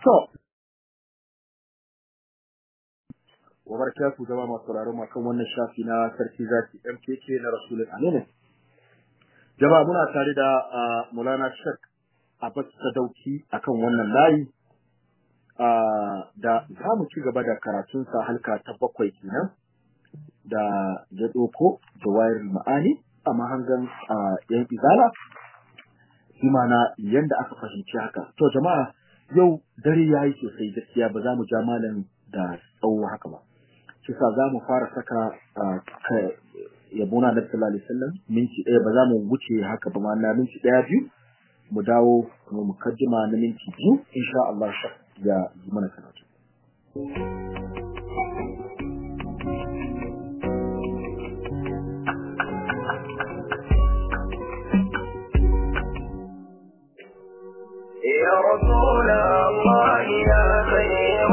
To, wa barakatuhu jama'a masu sauraron mu kan wannan shafi na sarki zaki MKK na Rasulul Amin. Jama'a muna tare da Maulana Sheikh Abbas Sadauki akan wannan layi. Da za mu ci gaba da karatunsa halka ta 7 kenan da ya ɗauko Jawahirul Ma'ani a mahangan yan izala. Imana yanda aka fahimci haka. To jama'a yau dare yayi sosai gaskiya ba za mu ja malam da tsawo haka ba. Shi sa za mu fara saka yabona da sallallahu alaihi wasallam minti ɗaya ba za mu wuce haka ba ma na minti ɗaya biyu mu dawo mu mukaddima na minti biyu insha Allah ya yi mana karatu. يا رسول الله يا خير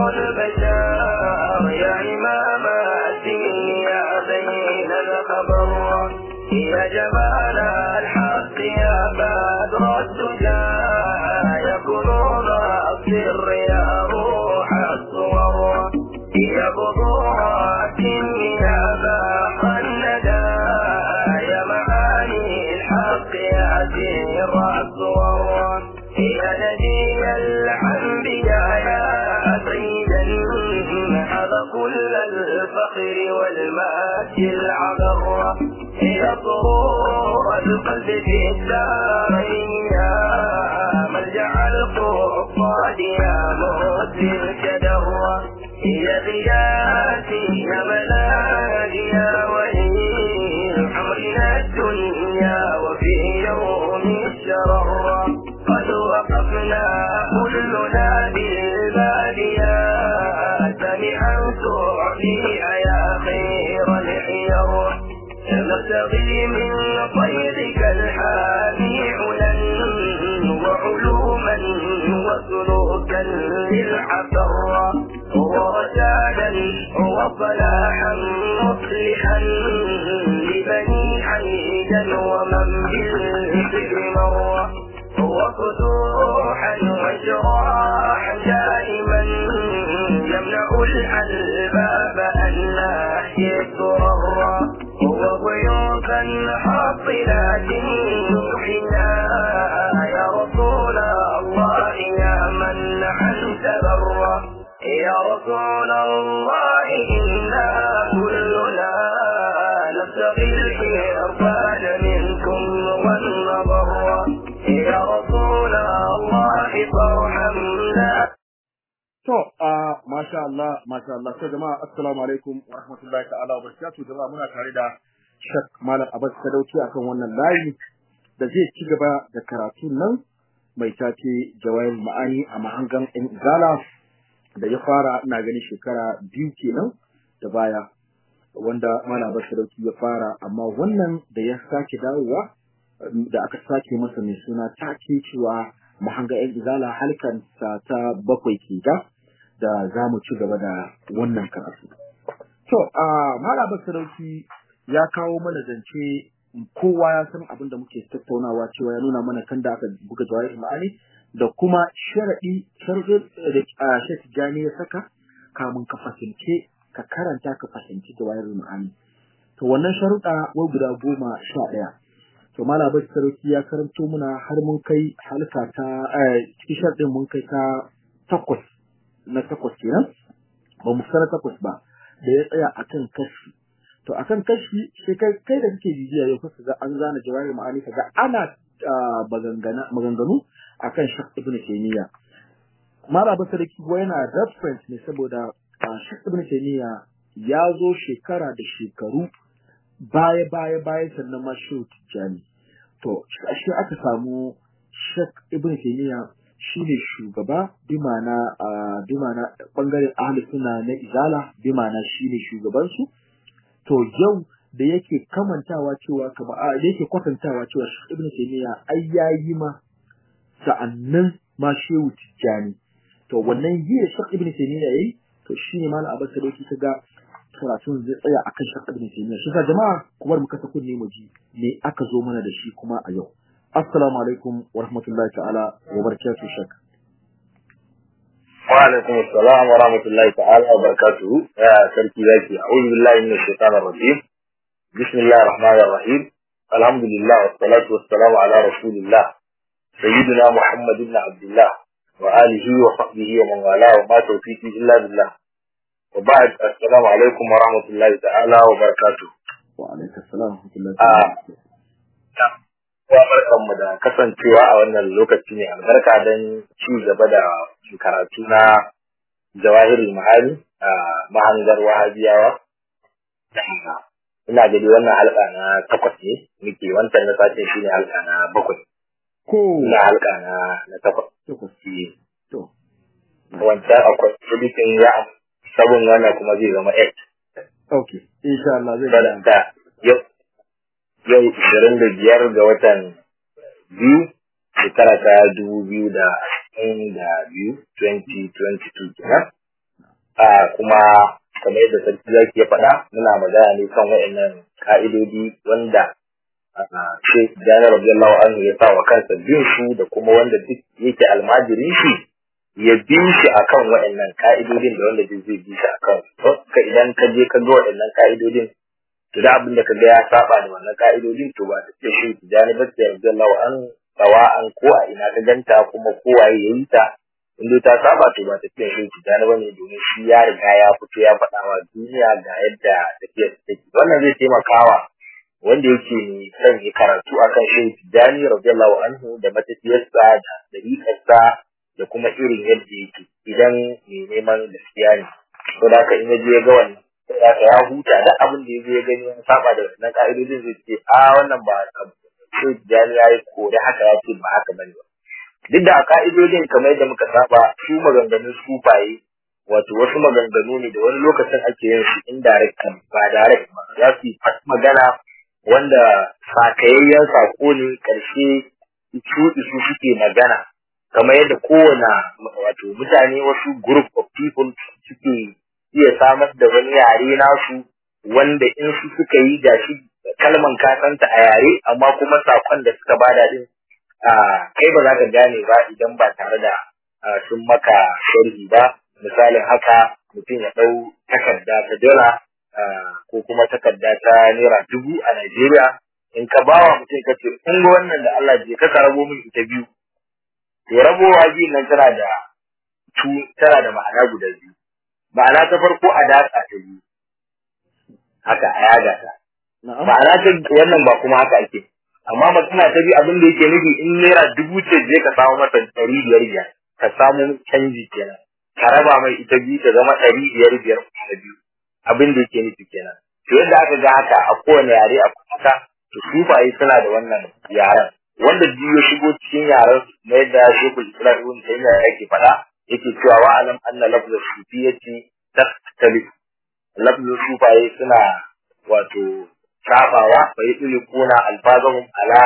البشر يا إمام الدين يا بين الخبر يا جمال الحق يا بدر الدجى يا كنوز السر يا روح الصور يا بذورات يا بحر الندى يا معاني الحق يا سر الصور يا نبي الأنبياء يا سيدا هذا كل الفخر والمجد العبر يا سرور القلب في الدارين يا ملجأ القصاد يا مؤتي الكدر يا غياثي يا ملاذي يا ولي أمرنا الدنيا وفي يوم الشرر قد وقفنا كلنا بالبادية سمعا تعطيها يا خير الحير نبتغي من طيرك الحامي علا وعلوما وسلوكا للحفر ورشادا وصلاحا مصلحا لبني حيدا ومن بالفكر مر وفتوحا وشراحا دائما يمنع الألباب أن لا يسرر وضيوفا حاصلات حنا يا رسول الله يا من أنت بر يا رسول الله إنا كلنا نبتغي الحرفان منكم والنظر يا رسول الله فارحمنا. masha Allah to jama'a assalamu alaikum wa rahmatullahi ta'ala wa barakatuh jama'a muna tare da Sheikh Malam Abbas Sadauki akan wannan layi da zai ci gaba da karatun nan mai tace Jawahirul Ma'ani a mahangan izala da ya fara ina gani shekara 2 kenan da baya wanda Malam Abbas Sadauki ya fara amma wannan da ya sake dawowa da aka sake masa mai suna take cewa mahanga izala halkan ta 7 ke da za mu ci gaba da wannan karatu. To, Malam Sadauki ya kawo mana zance kowa ya san abin da muke tattaunawa cewa ya nuna mana kan da aka buga Jawahirul Ma'ani da kuma sharuɗin da Sheikh Jani ya saka kamun ka fahimce ka karanta ka fahimci Jawahirul Ma'ani. To wannan sharuɗa wai guda 11. To Malam Sadauki ya karanto muna har mun kai halka ta cikin sharuɗin mun kai ta 8 na 8 kenan ba mu fara 8 ba da ya tsaya akan kashi to akan kashi sai kai da kake jijiya yau kaga an zana Jawahirul Ma'ani kaga ana maganganu akan Sheikh Ibn Taymiyyah Malam Sadauki ko yana reference ne saboda Sheikh Ibn Taymiyyah ya zo shekara da shekaru baya sannan ma Shehu Tijjani to shi aka samu Sheikh Ibn Taymiyyah shine shugaba bimana bangaren ahli sunna na izala bimana shine shugaban su to yau da yake kamantawa cewa yake kwatantawa cewa Ibn Taymiyyah ai yayi ma sa'annan ma Shehu Tijjani to wannan yi Sheikh Ibn Taymiyyah yayi to shine Malam Abbas Sadauki kaga karatun zai tsaya akan Sheikh Ibn Taymiyyah shi jama'a kuma mu kasa kunne mu ji me aka zo mana da shi kuma a yau. Assalamu alaikum wa rahmatullahi ta'ala wa barakatuh Sheikh. وعليكم السلام ورحمة الله تعالى وبركاته. يا سلكي ذاكي، أعوذ بالله من الشيطان الرجيم. بسم الله الرحمن الرحيم. الحمد لله والصلاة والسلام على رسول الله سيدنا محمد بن عبد الله وآله وصحبه ومن والاه وما توفيقي إلا بالله. وبعد السلام عليكم ورحمة الله تعالى وبركاته. وعليكم السلام ورحمة الله تعالى. Wa barkanmu da kasancewa a wannan lokaci ne albarka don ci gaba da karatu na Jawahirul Ma'ani a mahangar Wahabiyawa. Ina gani wannan halka na 8 ne, muke wancan na satin shi ne halka na 7. Ina halka na 8. To. Wancan akwai editing ya sabon wannan kuma zai zama 8. Okay, insha Allah zai zama. Yau 25 ga watan 2 shekara ta 2022 kenan. Kuma kamar yadda sarki zaki ya faɗa muna magana ne kan waɗannan ka'idodi wanda Sheikh Jani radiyallahu anhu ya sa wa kansa bin su da kuma wanda duk yake almajirin shi ya bi shi akan waɗannan ka'idodin da wanda zai bi shi akan su. Idan ka je ka ga waɗannan ka'idodin to da abin da ka ga ya saba da wannan ka'idodin to ba ta ce shi Tijani ba sai radiyallahu anhu sawa'an ko a ina ka ganta kuma kowaye yayi ta in dai ta saba to ba ta ce shi Tijani ba ne domin shi ya riga ya fito ya faɗa wa duniya ga yadda tafiyar take. Wannan zai taimakawa wanda yake ne son ya karatu akan shi Tijani radiyallahu anhu da matafiyarsa da dariƙarsa da kuma irin yadda yake idan mai neman gaskiya ne. To da haka in ya je ga wannan ya huta da abin da ya gani ya saba da wannan ka'idodin zai ce wannan ba sai jani ya yi kore haka ya ce ba haka bane ba. Duk da ka'idodin kamar yadda muka saba su maganganun sufaye wato wasu maganganu ne da wani lokacin ake yin su indirect ba direct ba, za su yi magana wanda sakayayyen sako ne karshe su suke magana kamar yadda kowane wato mutane wasu group of people suke iya samar da wani yare nasu wanda in su suka yi gashi kalman kasanta a yare amma kuma sakon da suka bada din kai ba za ka gane ba idan ba tare da sun maka sharhi ba. Misalin haka mutum ya dau takarda ta dala ko kuma takarda ta naira 1000 a Najeriya in ka bawa mutum ka ce in ga wannan da Allah je ka rabo min ita biyu to rabowa biyun nan tana da ma'ana guda biyu. Ma'ana ta farko a datsa ta biyu haka a yaga ta ma'ana ta wannan ba kuma haka ake amma matsala ta biyu abin da yake nufi in naira 1000 ce je ka samu masa 500 ka samu canji kenan ka raba mai ita biyu ta zama 500 ta biyu abin da yake nufi kenan. To yadda aka ga haka a kowane yare a kuka to sufaye suna da wannan yaren wanda biyu shigo cikin yaren na yadda Sheikhul Islam Ibn Taymiyyah yake faɗa yake cewa wa alam anna lafzul sufiyyati tastalif lafzul sufaye suna wato sabawa fa yudlikuna alfazahum ala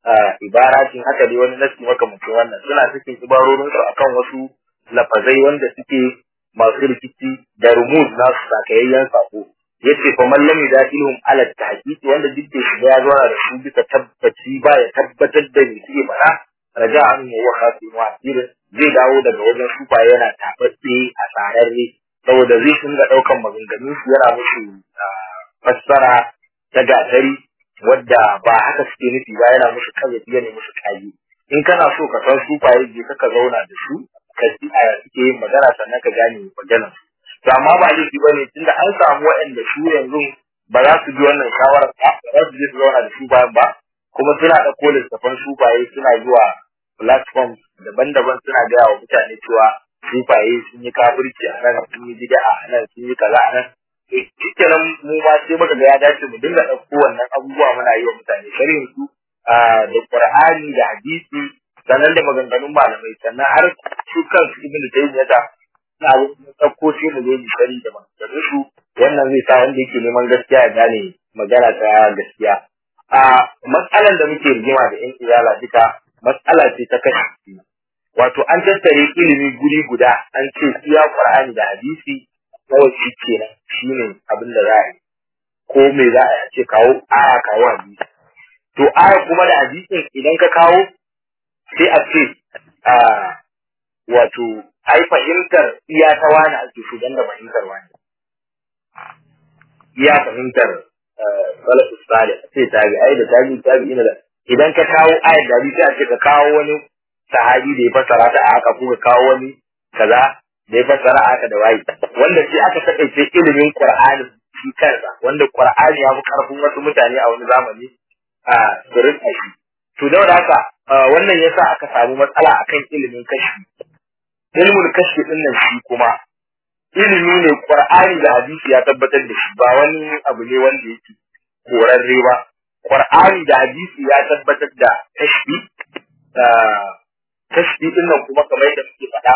ibaratin haka dai wani nasi makamancin wannan suna cikin ibarorin su akan wasu lafazai wanda suke masu rikici da rumuz nasu sakayayyen sako yace fa man lam yadilhum ala tahqiq wanda duk da shiga ya zo da su bisa tabbaci ba ya tabbatar da me suke fara raja an wa khafi mu'assir zai dawo daga wajen sufaye yana tabbace a tsararre saboda zai dinga daukan maganganun su yana musu fassara ta gatari wadda ba haka suke nufi ba yana musu kazafi yana musu kaji. In kana so ka san sufaye je ka zauna da su ka ji a suke yin magana sannan ka gane maganar su. To amma ba laifi bane tunda an samu waɗanda su yanzu ba za su bi wannan shawarar ba za su je su zauna da su bayan ba kuma suna ɗauko littattafan sufaye suna zuwa platforms daban-daban suna gaya wa mutane cewa sufaye sun yi kafirci a nan sun yi bid'a a nan sun yi kaza a nan. Kenan mu ma sai muka ga ya dace mu dinga ɗauko wannan abubuwa muna yi wa mutane sharhin su da Qur'ani da hadisi sannan da maganganun malamai sannan har su kansu Ibn Taymiyyah na ɗauko sai mu zo mu shari da maganganun su wannan zai sa wanda yake neman gaskiya ya gane magana ta gaskiya. Matsalar da muke rigima da ƴan iyala duka matsala ce ta kashi wato an tattare ilimi guri guda an ce iya Qur'ani da hadisi kawai shi kenan shine abin da za a yi ko me za a ce kawo aya kawo hadisi to aya kuma da hadisin idan ka kawo sai a ce wato ai fahimtar iya ta wani ake shigan da fahimtar wani iya fahimtar salafus salih sai tabi ai da tabi ina da idan ka kawo ayat da hadisi a ce ka kawo wani sahabi da ya fassara ta a haka ko ka kawo wani kaza da ya fassara a haka da wayi wanda sai aka takaice ilimin Qur'ani shi kansa wanda Qur'ani ya fi karfin wasu mutane a wani zamani a surin shi to da haka wannan yasa aka samu matsala akan ilimin kashfi ilmul kashfi din nan shi kuma ilimi ne Qur'ani da hadisi ya tabbatar da shi ba wani abu ne wanda yake korarre ba Qur'ani da hadisi ya tabbatar da kashfi kashfi din nan kuma kamar yadda muke faɗa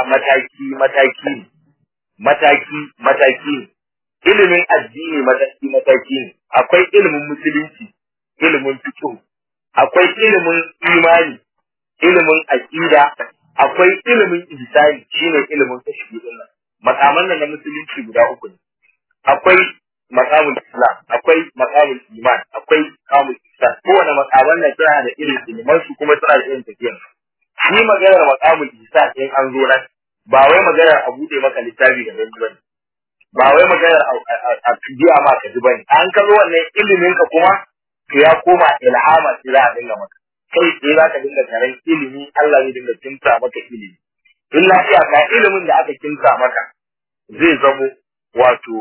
mataki ilimin addini mataki ne akwai ilimin musulunci ilimin fiqh akwai ilimin imani ilimin aqida akwai ilimin ihsani shine ilimin kashfi din nan makaman nan na musulunci guda uku ne akwai makamul islam akwai makamul iman akwai makamul ihsan kowane makaman nan suna da irin ilimin su kuma suna da irin tafiyar shi maganar makamul ihsan in an zo nan ba wai maganar a bude maka littafi da gani bane ba wai maganar a biya ma ka ji bane an ka zo wannan ilimin ka kuma to ya koma ilhama sai za a dinga maka kai sai za ka dinga karan ilimi Allah zai dinga kinta maka ilimi illa iyaka ilimin da aka kinta maka zai zamo wato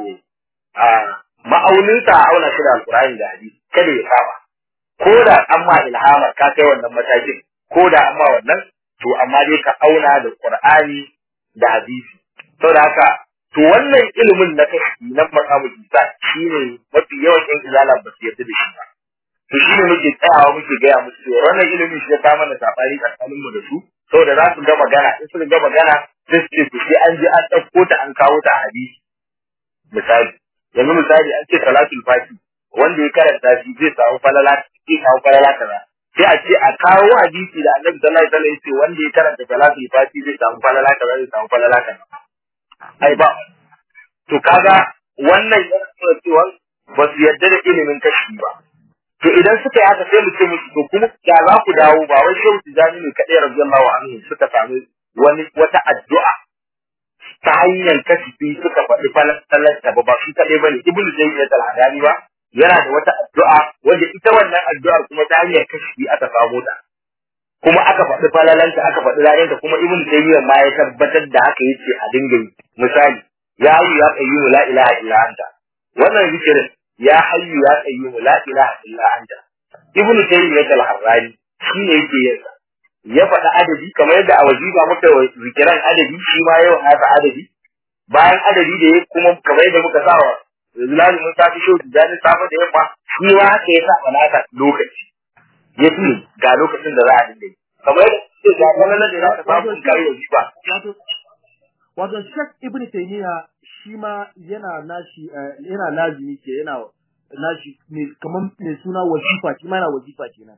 ma'auninsa a auna shi da alkur'ani da hadisi kada ya saba ko da an ma ilhama ka kai wannan matakin ko da an ma wannan to amma dai ka auna da qur'ani da hadisi saboda haka to wannan ilimin na kashi na maqamul isa shine mafi yawan yan izala ba su yarda da shi ba to shine muke tsayawa muke gaya musu cewa wannan ilimin shi ya ta mana sabani tsakanin mu da su saboda za su ga magana in suka ga magana sai su ce sai an je an ɗauko ta an kawo ta a hadisi misali yanzu misali an ce salatul fati wanda ya karanta shi zai samu falala kaza sai a ce a kawo hadisi da annabi sallallahu alaihi wasallam yace wanda ya karanta salatul fati zai samu falala kaza zai samu falala kaza ai ba to kaga wannan yana nuna cewa ba su yarda da ilimin kashi ba to idan suka yi haka sai mu ce musu to kuma ya za ku dawo ba wai shehu tijani ne kadai radiyallahu anhu suka samu wata addu'a ta hanyar kasfi suka faɗi falasta ba shi kadai bane ibnu jayyid al-hadani ba yana da wata addu'a wanda ita wannan addu'ar kuma ta hanyar kasfi aka samu ta kuma aka faɗi falalanta aka faɗi lalanta kuma ibnu jayyid ma ya tabbatar da haka yace a dinga yi misali ya hayyu ya qayyum la ilaha illa anta wannan zikirin ya hayyu ya qayyum la ilaha illa anta ibnu jayyid al-harrani shine yake yin sa ya faɗa adadi kamar yadda a wajiba muka zikiran adadi shi ma yau haka adadi bayan adadi da ya kuma kamar yadda muka sa wa lazumin safi shau da safa da yamma shi ma haka ya sa naka lokaci ya fi ga lokacin da za a dinga yi kamar yadda ga wannan da za ka samu kai wajiba wato Sheikh Ibn Taymiyyah shi ma yana nashi yana lazimi ke yana nashi ne kamar mai suna wajifa shi ma yana wajifa kenan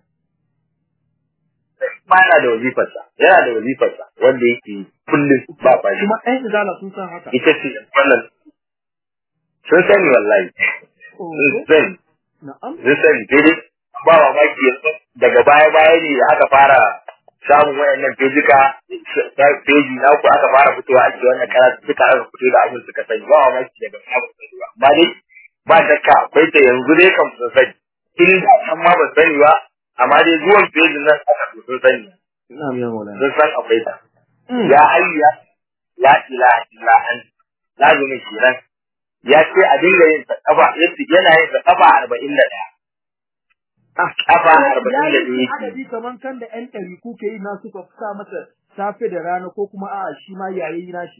ma yana da wazifarsa wanda yake kullum ba ba kuma ɗan izala sun san haka ita ce wannan sun sani wallahi sun sani daidai ba wa maki daga baya ne da aka fara samun wayannan fejika feji na ku aka fara fitowa ake wannan karatu suka aka fito da abin suka sani ba wa maki daga samun sani ba amma dai ba dakka akwai ta yanzu dai kan sun sani in da an ma ba sani ba amma dai zuwan fejin nan aka sun sani sun san akwai ta ya hayya la ilaha illa anta lazumin kenan ya ce a dinga yin sa kafa yana yin sa kafa 41 kafa 41 adadi kaman kan da ƴan ɗari kuke yi na suka sa masa safe da rana ko kuma a'a shi ma yayi nashi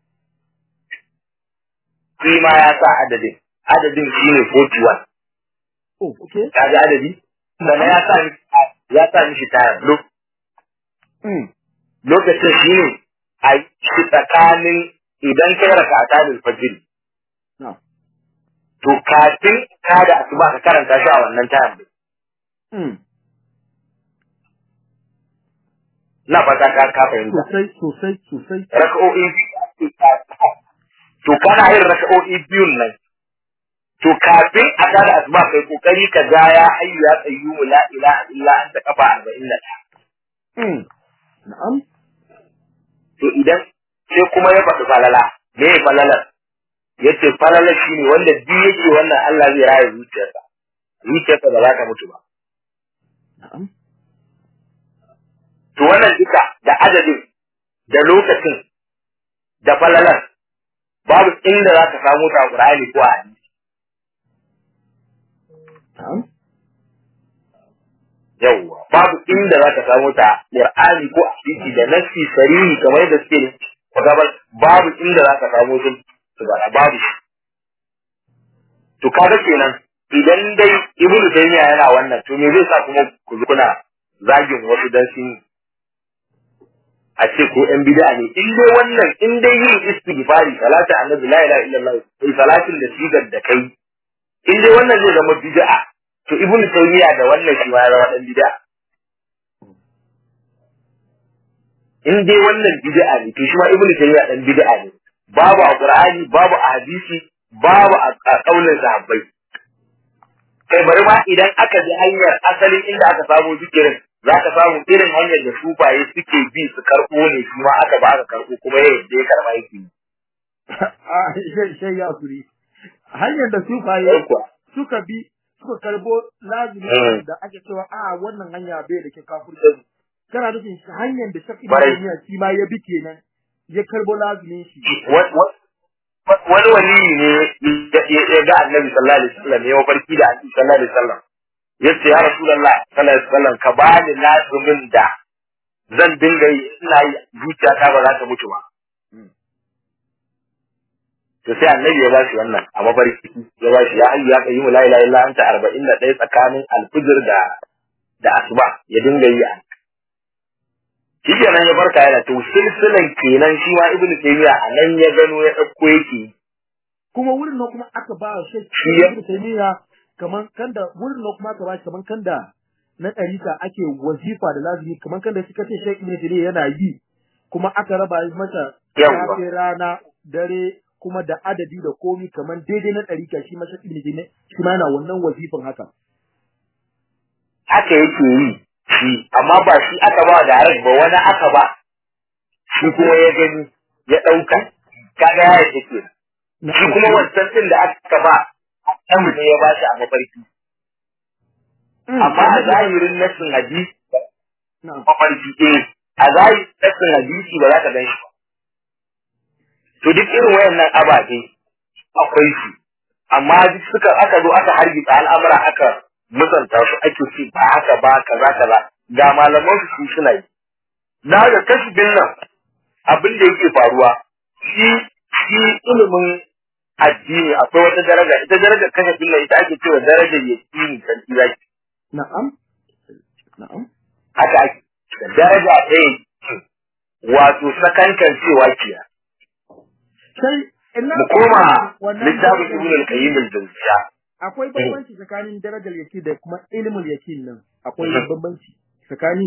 shi ma ya sa adadin shine 41 oh okay kaga adadi sannan ya sa mishi tayar lokacin shi ne a shi tsakanin idan kai raka'ata da fajr to kafin ka da asuba ka karanta shi a wannan tayar na fata ka fahimta sosai raka'o'i to kana yin raka'o'i biyun nan to kafin a ga da asuba kai kokari ka ga ya hayyu ya qayyum la ilaha illa anta kafa 41 na'am to idan sai kuma ya faɗi falala. Me ya falalar? Yace falalar shine wanda duk yake wannan Allah zai raya zuciyarsa. Zuciyarsa ba za ta mutu ba. na'am To wannan duka da adadin da lokacin da falalar babu inda za ka samu ta Qur'ani ko a hadisi. na'am Yawwa babu inda za ka samu ta Qur'ani ko a hadisi da nassi sarihi kamar da suke gaban babu inda za ka samu su ba babu shi. To kaga kenan idan dai Ibn Taymiyyah yana wannan to me zai sa kuma ku zo kuna zagin wasu dan sun a ce ko ɗan bid'a ne in dai wannan in dai yin istighfari salatu annabi la ilaha illallah sai salatin da sigar da kai in dai wannan zai zama bid'a to Ibn Taymiyyah da wannan shi ma ya zama dan bid'a. In dai wannan bid'a ne to shi ma Ibn Taymiyyah dan bid'a ne babu a Qur'ani babu a hadisi babu a kaulin sahabbai. Kai bari ma idan aka bi hanyar asalin inda aka samu zikirin za ka samu irin hanyar da sufaye suke bi su karɓo ne shi ma aka ba aka karɓo kuma ya yadda ya karɓa yake yi. Shai ya kuri. Hanyar da sufaye suka bi suka karbo lazimi da ake cewa wannan hanya bai da ke kafirci. Kana nufin hanyar da shafi duniya shi ma ya bi kenan ya karbo lazimin shi. Wani waliyi ne ya ga Annabi sallallahu alaihi wasallam ya mafarki da Annabi sallallahu alaihi wasallam. Yace ya Rasulullah sallallahu alaihi wasallam ka bani lazimin da zan dinga yi ina yi zuciyata ba za ta mutu ba. To sai Annabi ya ba shi wannan a mafarki ya ba shi ya hayyu ya qayyumu la ilaha illa anta 41 tsakanin alfujr da asuba ya dinga yi a shi kenan ya barka yana to silsilan kenan shi ma Ibn Taymiyyah a nan ya gano ya dauko yake kuma wurin nan kuma aka ba shi Ibn Taymiyyah kaman kanda wurin nan kuma aka ba shi kaman kanda na ɗarika ake wazifa da lazimi kaman kanda suka ce Sheikh Ibn Taymiyyah yana yi kuma aka raba masa safe rana dare kuma da adadi da komi kaman daidai na ɗarika shi ma Sheikh Ibn Taymiyyah shi ma yana wannan wazifan haka yake yi shi amma ba shi aka ba da harin ba wani aka ba shi kuma ya gani ya ɗauka kaga ya yake ke shi kuma wancan din da aka ba ɗan ne ya ba shi a mafarki amma a zahirin nassin hadisi mafarki a zahirin nassin hadisi ba za ka gan shi ba to duk irin wayannan ababe akwai shi amma duk aka zo aka hargitsa al'amura aka musanta su ake ce ba haka ba kaza ga malaman su suna yi na ga kashfin nan abin da yake faruwa shi ilimin addini akwai wata daraja ita darajar kashfin nan ita ake cewa darajar yaqini kan zaki na'am haka ake daraja ɗaya wato sakankan cewa kiya mu koma littafin ibn al-qayyim al-jawziyya akwai bambanci tsakanin darajar yaqin da kuma ilmul yaqin nan akwai bambanci tsakani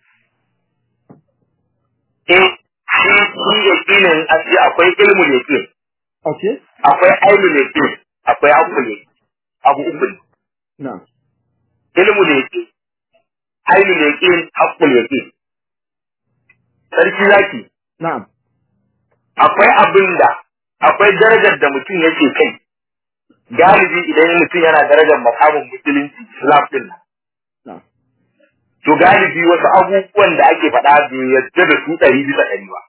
shi yaqinin asli akwai ilmul yaqin okay akwai ainul yaqin akwai aqul yaqin abu uku na'am ilmul yaqin ainul yaqin aqul yaqin sarki zaki na'am akwai abinda akwai darajar da mutum yake kai galibi idan mutum yana darajar makamin musulunci Islam din nan to galibi wasu abubuwan da ake faɗa bai yadda da su 100% ba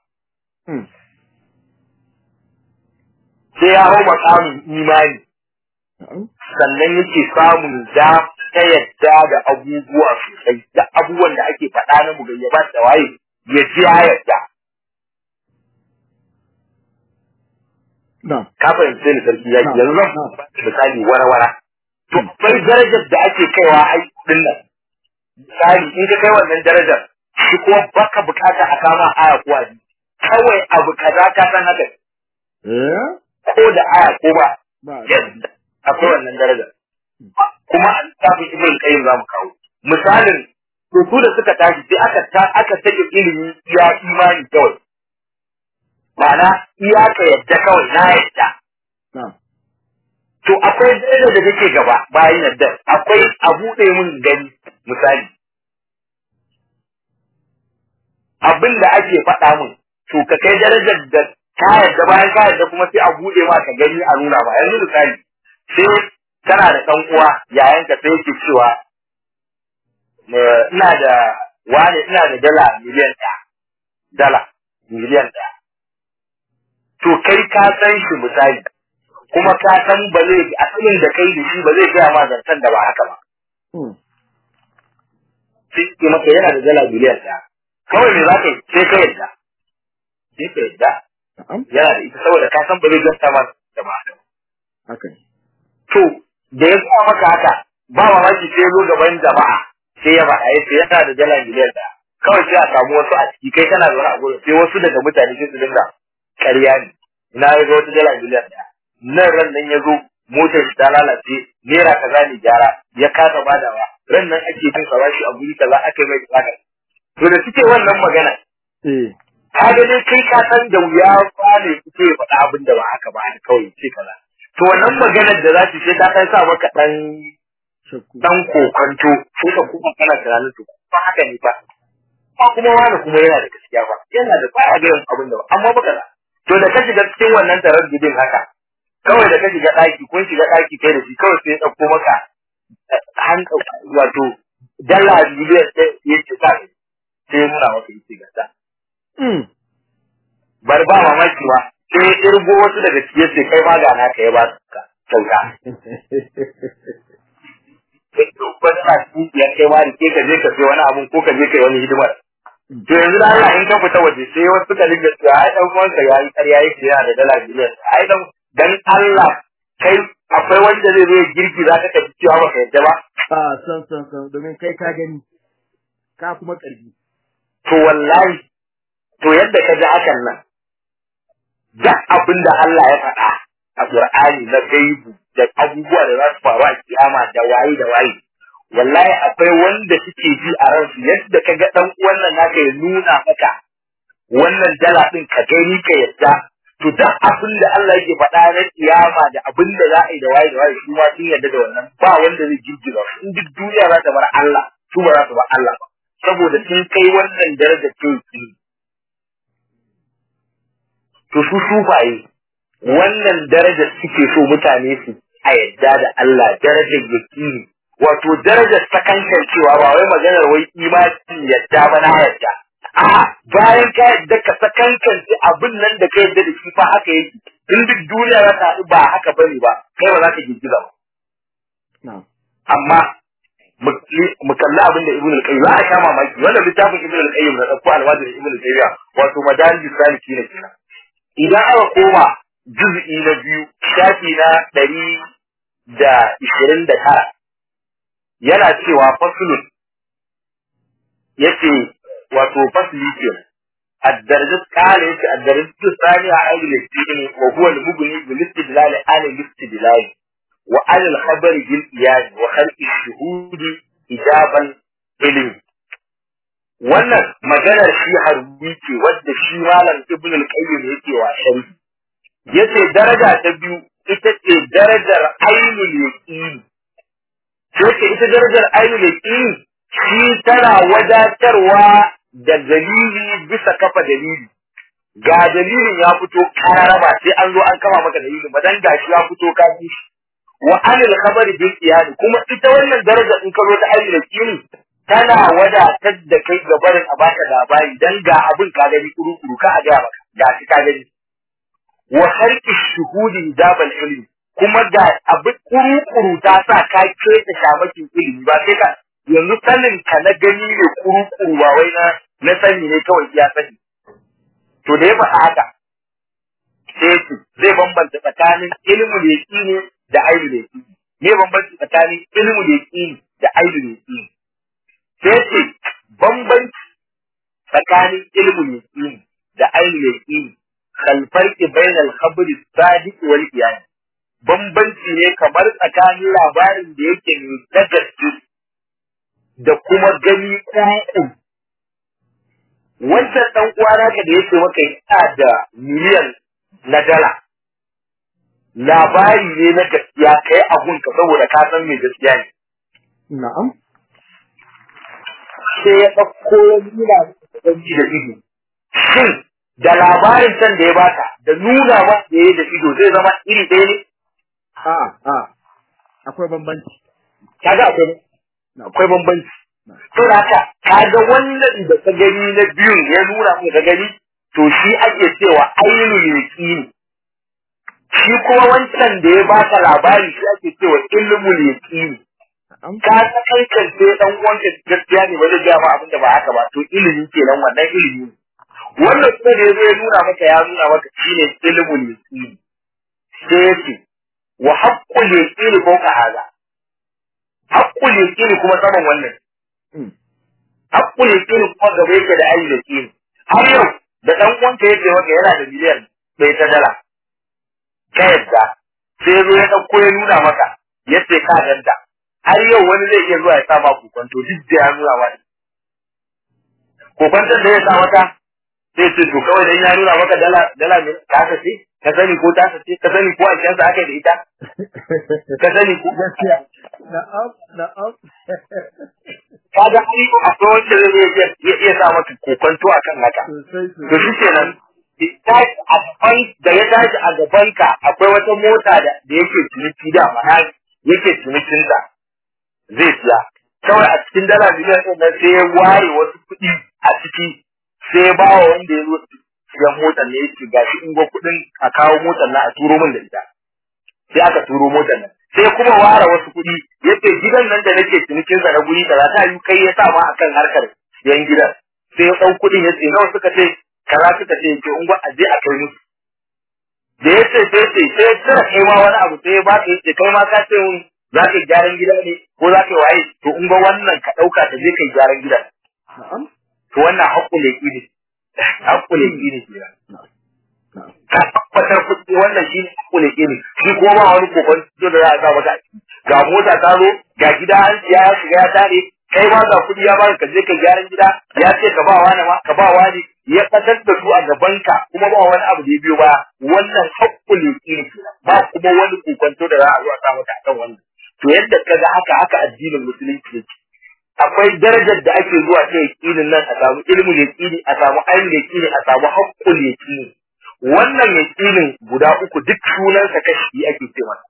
sai ya hau makamin imani sannan yake samun da ta yadda da abubuwa sosai da abubuwan da ake faɗa na mugayyaba da waye ya ji ya yadda ka fahimce ni sarki yaki yanzu zan misali wara to akwai darajar da ake kaiwa aikin nan misali in ka kai wannan darajar shi kuma baka bukata a kama aya ko hadisi kawai abu kaza ka san haka ko da aya ko ba yadda akwai wannan darajar kuma an tafi ibn qayyim za mu kawo misalin to su da suka tashi sai aka take ilimi ya imani kawai ma'ana iyaka yadda kawai na yadda to akwai darajar da take gaba bayan yadda akwai a buɗe mun gani misali abin da ake faɗa mun to ka kai darajar da ka yadda bayan ka yadda kuma sai a bude ma ka gani a nuna ma. Yanzu misali sai kana da ɗan uwa yayan ka sai yake cewa ina da dala miliyan ɗaya. Dala miliyan ɗaya. To kai ka san shi misali, kuma ka san ba zai asalin da kai da shi ba zai gaya ma zancen da ba haka ba. Sai ke maka yana da dala miliyan ɗaya. Kawai me za ka yi sai ka yadda. Sai ka yadda. Yana da ita saboda ka san ba zai gasta ma da ba haka. To da ya gaya maka haka ba mamaki sai zo gaban jama'a sai ya faɗa ya ce yana da dala miliyan ɗaya. Kawai sai a samu wasu a ciki kai kana zaune a gurin sai wasu daga mutane sai su dinga ƙarya ne. Ina ya ga wata dala miliyan ɗaya. Nan ran nan ya zo motar shi ta lalace naira kaza ne gyara ya kasa badawa. Ran nan ake bin sa bashi a guri kaza aka yi mai tsaka. To da suke wannan magana. Ka ga dai kai ka san da wuya kwale suke faɗa abin da ba haka ba kawai ce kaza. To wannan maganar da za su sai ta kai sa maka dan kokonto sai ka kuma kana tunanin to ba haka ne ba. Ba kuma wani kuma yana da gaskiya ba. Yana da baya ga abin da ba amma baka da. To da ka shiga cikin wannan taraddudin haka kawai da ka shiga ɗaki kun shiga ɗaki kai da shi kawai sai ya ɗauko maka wato dala miliyan ɗaya ya ce sa sai ya nuna maka yace gasa. Bar ba mamaki ba sai ya irgo wasu daga cikin sai kai ma ga naka ya ba ka kyauta. Wani na cikin ya kai ma rike ka je ka sai wani abun ko ka je ka yi wani hidimar. To yanzu da Allah in ka fita waje sai wasu suka dinga cewa ai dan uwanka yayi ƙarya yake yana da dala miliyan. Ai dan Allah kai akwai wanda zai zo girki za ka tafi cewa baka yadda ba. San domin kai ka gani ka kuma karbi. To wallahi to yadda ka ji hakan nan duk abin da Allah ya faɗa a Qur'ani na gaibu da abubuwa da za su faru a kiyama da waye wallahi akwai wanda suke ji a ransu yadda ka ga dan uwan nan naka ya nuna maka wannan dala din ka gani ka yadda to duk abin da Allah yake faɗa na kiyama da abin da za a yi da waye su ma sun yarda da wannan ba wanda zai jirgiza in duk duniya za ta bar Allah su ba za su bar Allah ba saboda sun kai wannan darajar tauki to su sufaye wannan darajar suke so mutane su a yadda da Allah darajar yakini wato darajar sakankan cewa ba wai maganar wai imani yadda ba na yadda a bayan ka yadda ka sakankan abin nan da ka yadda da shi fa haka yake in duk duniya za ta ba haka bane ba kai ba za ka girgiza ba amma mu kalli abin da Ibn al-Qayyim za a sha mamaki wannan littafin Ibn al-Qayyim na dauko alwajin Ibn al-Qayyim wato madarij saliki ne kenan idan aka koma juz'i na 2 shafi na 129 yana cewa faslun yace wato fasli kenan الدرجة قال الدرجة الثانية عن الاستدلال وهو المبني بالاستدلال على الاستدلال وعلى الخبر بالإيان وخلق الشهود إجابا إليه. wannan maganar shi harbi ce wadda shi malam Ibn al-Qayyim yake wa sharhi yace daraja ta biyu ita ce darajar ainul yaqin sai ita darajar ainul yaqin shi tana wadatarwa da dalili bisa kafa dalili ga dalilin ya fito kararaba sai an zo an kama maka dalilin ba dan gashi ya fito ka ji wa anil khabari bil iyad kuma ita wannan daraja in ka zo ta ainul yaqin tana wadatar da kai ga barin a baka labari dan ga abin ka gani kuru ka ga maka ga shi ka gani wa harki shuhudi dabal ilmi kuma ga abin kuru ta sa ka keta shamakin ilimi ba sai ka yanzu sanin ka na gani ne kuru ba wai na sani ne kawai ya sani to da ya faɗa haka sai zai bambanta tsakanin ilmul yaqini da ainul yaqini ne bambanci tsakanin ilmul yaqini da ainul yaqini sai ce bambanci tsakanin ilmul yaqini da ainul yaqini kal farqi bayna al khabr as sadiq wal iyan bambanci ne kamar tsakanin labarin da yake ne da gaske da kuma gani ƙuruƙu wancan dan uwana ka da yake maka yana da miliyan na dala labari ne na gaskiya kai abun ka saboda ka san me gaskiya ne na'am sai ya ɗauko nuna da ido shin da labarin can da ya baka da nuna ba da ya da ido zai zama iri ɗaya ne? Akwai bambanci. Kaga akwai bambanci. To da haka kaga wannan da ka gani na biyun ya nuna mu ka gani to shi ake cewa ainul yaqini. Shi kuma wancan da ya baka labari shi ake cewa ilmul yaqini. Ka ta kankance dan uwanka gaskiya ne ba zai ga ma abin da ba haka ba to ilimi kenan wannan ilimi. Wannan kuma da ya nuna maka shine ilmul yaqini. Sai yake wa haqqul yaqini ko ka haza. Haqqul yaqini kuma saman wannan. Haqqul yaqini kuma gaba yake da ayyul yaqini. Har yau da dan uwanka yake maka yana da miliyan bai ta dala. Ka yadda sai zo ya dauko ya nuna maka yace ka danta. Har yau wani zai iya zuwa ya sa ma kokonto duk da ya nuna maka. Kokonton da ya sa maka sai ce to kawai dan ya nuna maka dala ne ka ce ka sani ko ta ce ka sani ko a cikin sa aka da ita ka sani ko gaskiya na'am kaga ai akwai wanda zai iya sa maka kokonto akan haka to shi kenan da ya tashi a gaban ka akwai wata mota da yake ciniki da mana yake cinikin ta zai siya kawai a cikin dala miliyan ɗin nan sai ya ware wasu kuɗi a ciki sai ba wa wanda ya zo siyan motar ne yake gashi in ga kuɗin a kawo motar na a turo min da ita sai aka turo motar nan sai kuma ware wasu kuɗi yace gidan nan da nake cinikin sa na guri kaza ta yi kai ya sa ma akan harkar siyan gidan sai ya ɗau kuɗin yace nawa suka ce kaza suka ce yake in ga aje a kai musu da yace sai ya kai ma wani abu sai ya ba ka yace kai ma ka ce mun za ka yi gyaran gida ne ko za ka yi waye to in ga wannan ka ɗauka ka je ka yi gyaran gidan to wannan haƙƙul yaqini haƙƙul yaqini kenan ka tabbatar kuɗi wannan shi ne haƙƙul yaqini shi ko ba wani kokon da za a sa maka ga mota ta zo ga gida an siya ya shiga ya tare kai ma ga kuɗi ya ba ka je ka gyaran gida ya ce ka ba wani ma ka ba wani ya fatar da su a gaban ka kuma ba wani abu da ya biyo ba wannan haƙƙul yaqini ba kuma wani kokonto da za a zo a sa maka akan wannan to yadda kaga haka addinin musulunci yake akwai darajar da ake zuwa ta yaqinin nan a samu ilmul yaqini a samu ainul yaqini a samu haqqul yaqini wannan yaqinin guda uku duk sunan sa kashi ake ce masa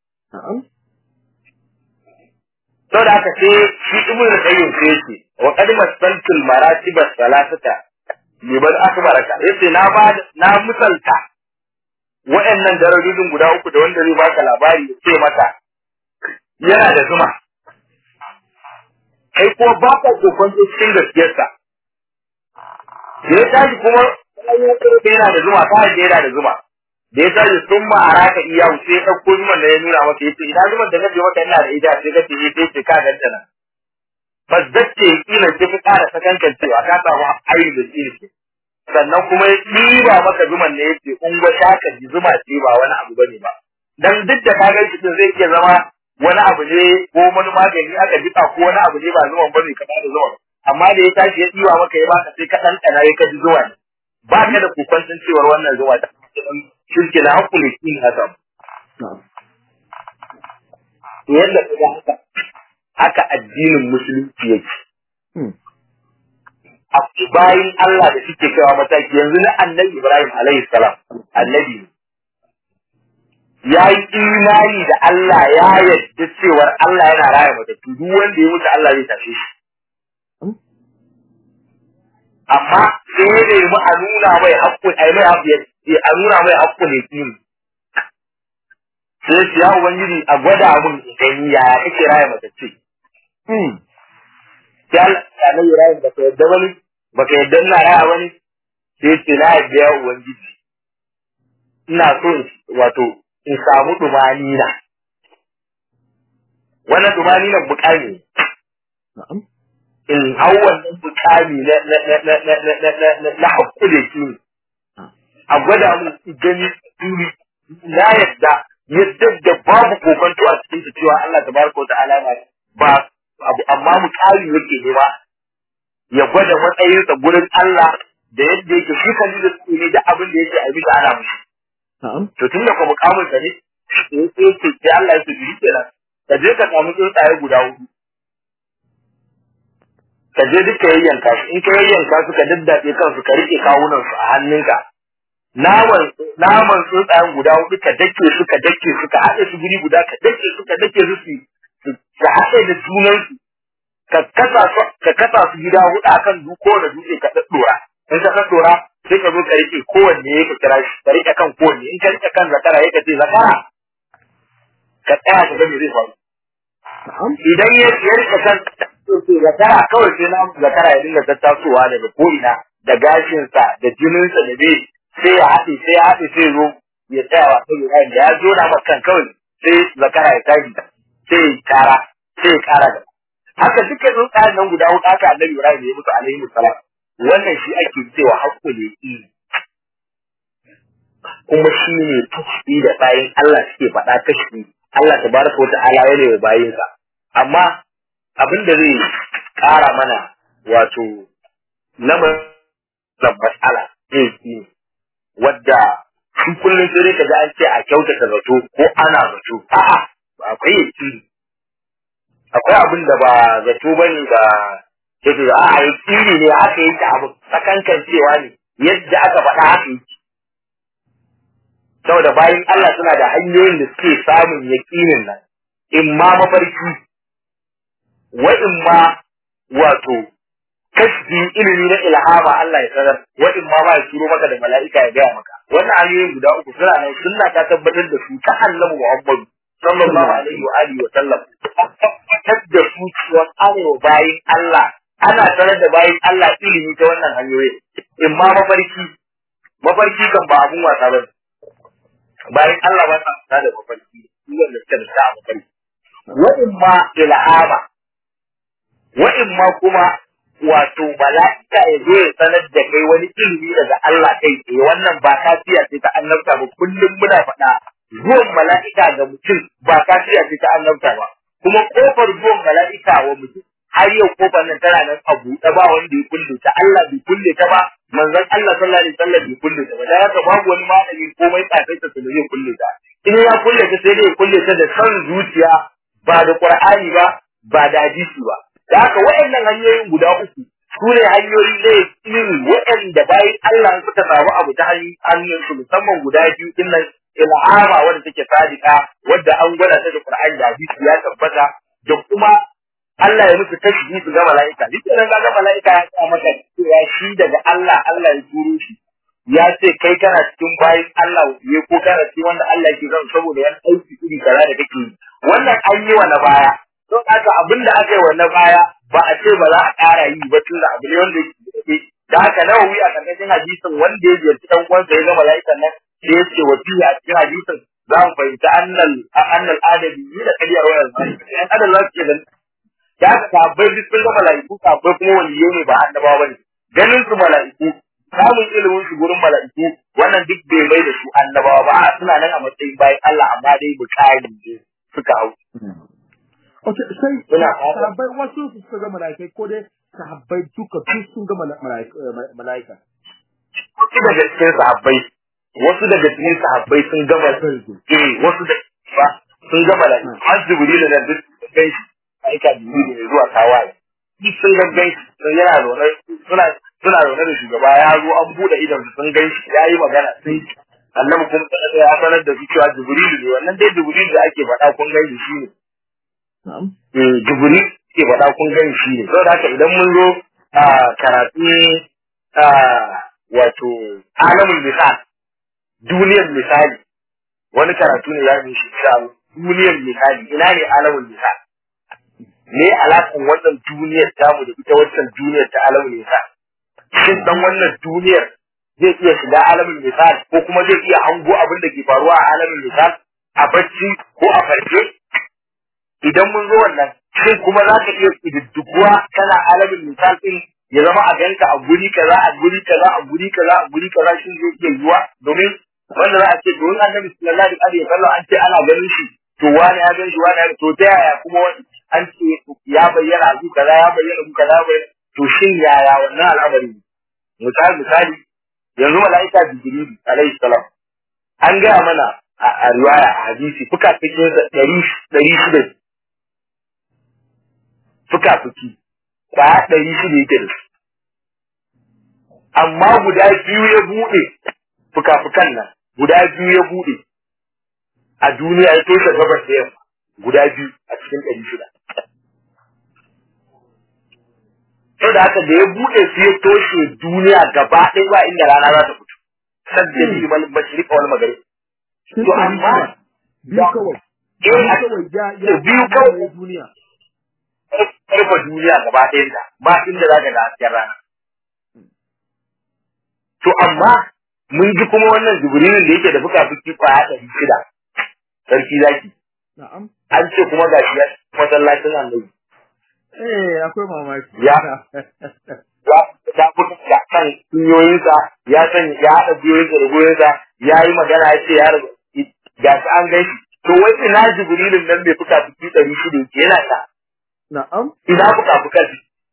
to da haka sai shi ibnu qayyim sai yace wa qad masaltul maratib as-salasata liman akbaraka yace na misalta wa'annan darajojin guda uku da wanda zai baka labari ya ce mata yana da zuma kai ko ba ka kokon cikin gaskiyarsa da ya tashi kuma yana da zuma ta hajji yana da zuma da ya tashi sun ma a raka iya sai ya ɗauko zuman da ya nuna maka yace ina zuman da kace maka ina da ita sai kace sai ka ganta nan bas dace kila sai ka ƙara sakankan cewa ka samu ayi da tsiri sannan kuma ya ɗiba maka zuman ne yace in ga shaka ji zuma ce ba wani abu bane ba dan duk da ka ga shi zai iya zama wani abu ne ko wani magani aka jika ko wani abu ne ba zuwan bane ka da zuwan amma da ya tashi ya diwa maka ya baka sai ka dan kana ya ka ji zuwa ne ba ka da kokontin cewar wannan zuwa ta shirke da hakuri kin haka yadda kaga haka addinin musulunci yake a bayin Allah da suke kaiwa mataki yanzu na annabi Ibrahim alaihi salam annabi ya yi imani da Allah ya yarda cewar Allah yana raya matattu duk wanda ya mutu Allah zai tashe shi. Amma sai ya nemi a nuna mai haƙƙun a nuna mai haƙƙun ya ƙi sai ya ubangiji a gwada mun idan ya kake raya matattu. Sai Allah ya nuna raya baka yarda wani baka yarda na raya wani sai ce na yarda ya ubangiji ina so wato in samu dumani na wannan dumani na mukami in hau wannan mukami na hakku da shi a gwada mu gani na yadda da babu kokonto a cikin cewa Allah tabaraka wa ta'ala ba abu amma mukami yake nema ya gwada matsayinsa gurin Allah da yadda yake shi kan da abin da yake a bisa ana mushi to tun da kuma mukamin sa ne sai Allah yake ji kenan ka je ka samu tsuntsaye guda hudu ka je duka yayyanka su, in ka yayyanka su ka daddace kansu ka rike kawunan su a hannunka. Naman tsuntsayen guda hudu ka dake su ka haɗe su guri guda ka dake su su haɗe da junan su ka kasa su gida hudu akan duko da dutse ka daddora. In ka daddora sai ka zo ka rike kowanne ya ka kira shi ka rike kan kowanne, in ka rike kan zakara ya ka ce zakara ka tsaya ka ga me zai faru. Idan ya rike kan zakara kawai sai na zakara ya dinga tattasowa daga ko'ina da gashinsa da jininsa da bai sai ya haɗe sai zo ya tsaya wa sai da ya zo na makan kawai sai zakara ya tashi sai ya kara da haka dukkan tsuntsayen nan guda huɗu aka annabi Ibrahim ya musu alaihi salam. Wannan shi ake cewa haƙƙul yaqin, kuma shi ne tashi da bayin Allah suke faɗa tashi Allah tabaraka wa ta'ala yana wa bayinsa. Amma abin da zai ƙara mana wato lamarin matsala zai yi wadda shi kullum sai ka ji an ce a kyautata zato ko ana zato. A'a, akwai yaqini, akwai abin da ba zato bane ba yake da a'a yaqini ne aka yi ta abu sakankan cewa ne yadda aka faɗa haka yake. Saboda bayan Allah suna da hanyoyin da suke samun yaqinin nan, in ma mafarki wa in ma wato kasbi ilimi na ilhama Allah ya sanar, wa in ma ya turo maka da mala'ika ya gaya maka. Wannan hanyoyin guda uku suna nan, sunna ta tabbatar da su ta Annabi Muhammad sallallahu alaihi wa alihi wa sallam. Tabbatar da su cewa arewa bayin Allah ana sanar da bayin Allah ilimi ta wannan hanyoyin. In ma mafarki kan ba abun wasa ba. Bayin Allah ba sa fita da mafarki, su wanda suka da a mafarki. Wa in ma ilhama, wa in ma kuma wato mala'ika ya zo ya sanar da kai wani ilimi daga Allah kai tsaye. Wannan ba kafiya ce ta annabta ba, kullum muna faɗa zuwan mala'ika ga mutum ba kafiya ce ta annabta ba, kuma kofar zuwan mala'ika wa mutum har yau kofar nan tana nan a buɗe ba wanda ya kulle ta. Allah bai kulle ta ba, manzon Allah sallallahu alaihi wasallam bai kulle ta ba, dan haka babu wani malami komai tsafaita su zai kulle ta. In ya kulle ta sai dai ya kulle ta da san zuciya, ba da Qur'ani ba da hadisi ba. Da haka waɗannan hanyoyin guda uku su ne hanyoyi na yaƙini waɗanda bayan Allah suka samu abu ta hanyar su, musamman guda biyu din nan, ilhama wadda take sadiqa wadda an gwada ta da Qur'ani da hadisi ya tabbata, da kuma Allah ya musu tashbihi su ga mala'ika. Duk da ga mala'ika ya sa maka cewa shi daga Allah ya turo shi, ya ce kai kana cikin bayan Allah ne ko kana cikin wanda Allah yake zan saboda yan aiki iri kaza da kake yi. Wannan an yi wa na baya. Don haka abin da aka yi wa na baya ba a ce ba za a ƙara yi ba, tun da abu ne wanda yake da haka Nawawi a ƙarƙashin hadisin wanda ya ziyarci dan uwansa ya ga mala'ikan nan sai ya ce wa fiya a cikin hadisin za mu fahimci annal adabi ni da kadiyar wayar mala'ika ɗan adam za su ke ganin da haka sabbai duk sun ga mala'iku, sabbai kuma waliyai ne ba annabawa ba ne. Ganin su mala'iku, samun ilimin su gurin mala'iku, wannan duk bai mai da su annabawa ba, suna nan a matsayin bayan Allah amma dai bukari ne suka hau. sai sahabbai wasu su suka ga mala'ikai ko dai sahabbai duka sun ga mala'ika. Wasu daga cikin sahabbai sun ga wasu da sun ga mala'ika. Har Jibril da duk kai aika Jibril ne zuwa tawaye. Sun ga gaishi sun yana zaune suna zaune da shugaba ya zo an bude idan sun gaishi yayi magana sai Annabi kuma ya sanar da su cewa Jibril ne, wannan dai Jibril da ake faɗa kun gaishi shi ne. Jibril ke faɗa kun gani shi ne. Saboda haka idan mun zo karatu wato alamul misal, duniyar misali, wani karatu ne ya yi shi insha Allah. Duniyar misali, ina ne alamul misal? Me alaƙan wannan duniyar tamu da ita wancan duniyar ta alamul misal? Shin dan wannan duniyar zai iya shiga alamul misal ko kuma zai iya hango abin da ke faruwa a alamul misal a bacci ko a farke? Idan mun zo wannan, shin kuma za ka iya ƙididduguwa kana alamin misal ɗin ya zama a ganka a guri kaza a guri kaza a guri kaza a guri kaza, shin zai iya yiwa? Domin wanda za a ce domin Annabi sallallahu alaihi wa sallam an ce ana ganin shi, to wani ya gan shi wani ya, to ta yaya kuma an ce ya bayyana a kaza ya bayyana a kaza to shin yaya wannan al'amari? Misali yanzu mala'ika Jibril alaihi salam an gaya mana a riwaya a hadisi fuka-fukin 600 fuka-fuki kwaya 600 yake da su amma guda biyu ya buɗe fuka-fukan nan guda biyu ya buɗe a duniya ya toshe gabas da yamma guda biyu a cikin 600 sau da haka da ya buɗe su ya toshe duniya gaba ɗaya ba inda rana za ta fito sadda bi mal mashriq wal maghrib to amma biyu kawai biyu kawai duniya karfa duniya gaba ɗayan ta ba inda za ka ga hasken rana to amma mun ji kuma wannan jibrilin da yake da fuka-fuki kwaya 600 sarki zaki na'am an ce kuma gashi ya masallacin annabi akwai mamaki ya fito da kan kunyoyinsa ya haɗa biyoyinsa da goyinsa ya yi magana ya ce ya rabu ga shi an gan shi to wai ina jibrilin nan mai fuka-fuki 600 yake yana ta na'am ina fuka-fukan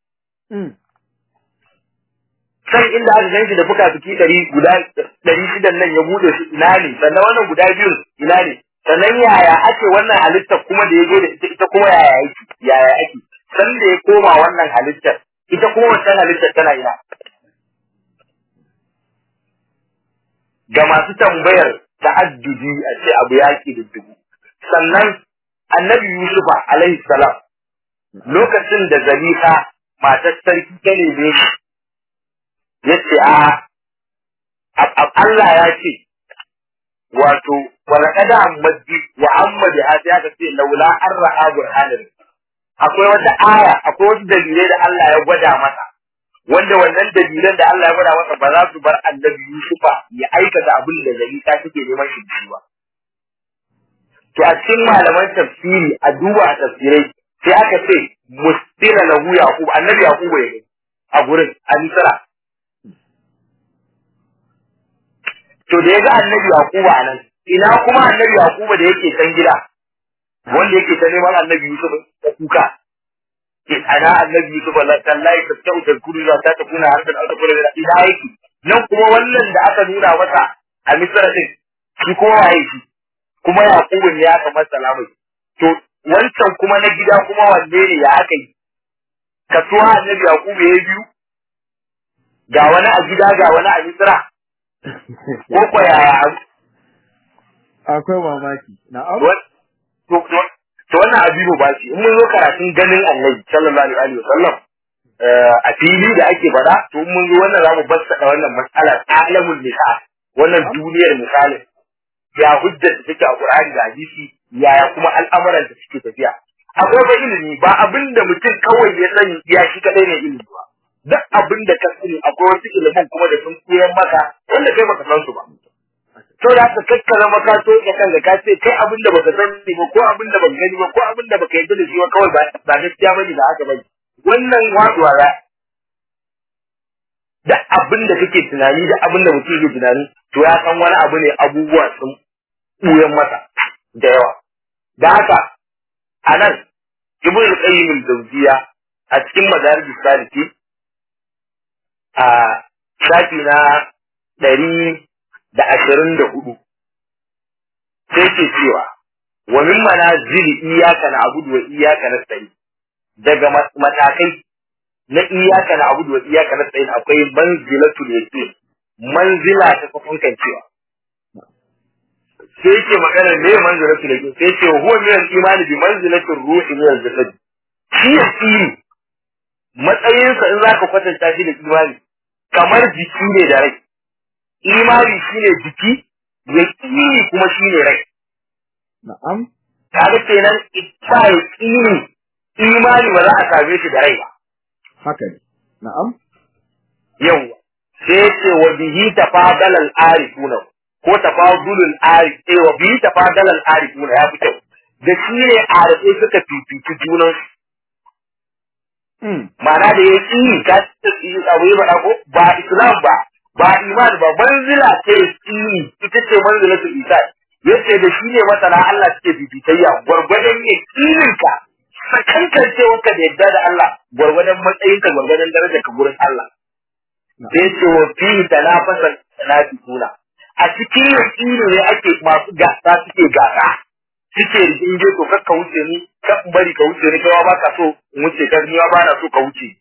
sai inda aka ganshi da fuka-fuki 600 nan ya bude su ina ne sannan wannan guda biyu ina ne sannan yaya ake wannan halittar kuma da ya zo da ita kuma yaya ake san da ya koma wannan halittar ita kuma wannan halittar tana ina ga masu tambayar ta'addudi a ce abu yaki da dubu sannan annabi Yusufa alaihi salam lokacin da Zaliha matar sarki ta neme shi yace Allah ya ce wato walaqad amadi wa amadi hada ya ce laula arra'a burhanan akwai wata aya akwai wasu dalilai da Allah ya gwada masa wanda wannan dalilan da Allah ya gwada masa ba za su bar annabi Yusufa ya aikata abin da Zalika take neman shi ba to a cikin malaman tafsiri a duba a tafsirai sai aka ce mustila lahu yaqub annabi yaqub ya a gurin a Misra to da yaga annabi yaqub a nan ina kuma annabi yaqub da yake can gida wanda yake ta neman annabi Yusuf da kuka ana annabi Yusuf wallahi ta tautar kudu za ta kuna harkar alƙawari da ina yake nan kuma wannan da aka nuna masa a Misra din shi kuma waye shi kuma Yaqubu ne ya kamar salamai to wancan kuma na gida kuma wanne ne ya aka yi kasuwa annabi Yaqubu ya biyu ga wani a gida ga wani a Misra ko ko yaya akwai mamaki na'am to wannan abibu ba shi in mun zo karatun ganin annabi sallallahu alaihi wasallam a fili da ake bada to in mun zo wannan zamu bassada wannan mas'alar alamul nisa wannan duniyar misalin ya hujjar da take a Qur'ani da hadisi yaya kuma al'amuran da suke tafiya akwai ba ilimi ba abinda mutum kawai ya sani ya shi kadai ne ilimi ba duk abinda ka sani akwai wasu ilimin kuma da sun koyar maka wanda kai baka san su ba to da ka kakkara maka to da kanka ka ce kai abinda baka sani ba ko abinda baka gani ba ko abinda baka yi da shi ba kawai ba gaskiya bane da haka bane wannan waduwa za da abinda kake tunani da abinda mutum yake tunani to ya san wani abu ne abubuwa sun buyan masa da yawa da haka anan ibn al-qayyim al-jawziya a cikin madarijus saliki a shafi na 124 sai ke cewa wa min manazil iyyaka na'budu wa iyyaka nasta'in daga matakai na iyyaka na'budu wa iyyaka nasta'in akwai manzilatul yaqin manzila ta kufunkan cewa sai yake magana ne manzilatul yaqin sai ce huwa min al-iman bi manzilatir ruhi min al-jasad shi yaqini matsayinsa in zaka kwatanta shi da imani kamar jiki ne da rai imani shine jiki yaqini kuma shine rai na'am kaga kenan ita yaqini imani ba za a same shi da rai ba haka ne na'am yawa sai ce wa bihi tafadal al-arifuna ko tafadulul arif wa bihi tafadal al-arifuna ya fito da shi ne arife suka fifici junan ma'ana da yaqini ka ci abu ya faɗa ko ba islam ba iman ba manzila ce yaqini ita ce manzilatul isan yace da shi ne masana Allah suke fifitayya gwargwadon yaqininka sakankancewarka da yadda da Allah gwargwadon matsayinka gwargwadon darajarka gurin Allah sai ce wa fi tanafasan tanafisuna a cikin yaqini ne ake masu gasa suke gasa suke rigin je to kakka wuce ni ka bari ka wuce ni kai ba ka so in wuce ka ni ba na so ka wuce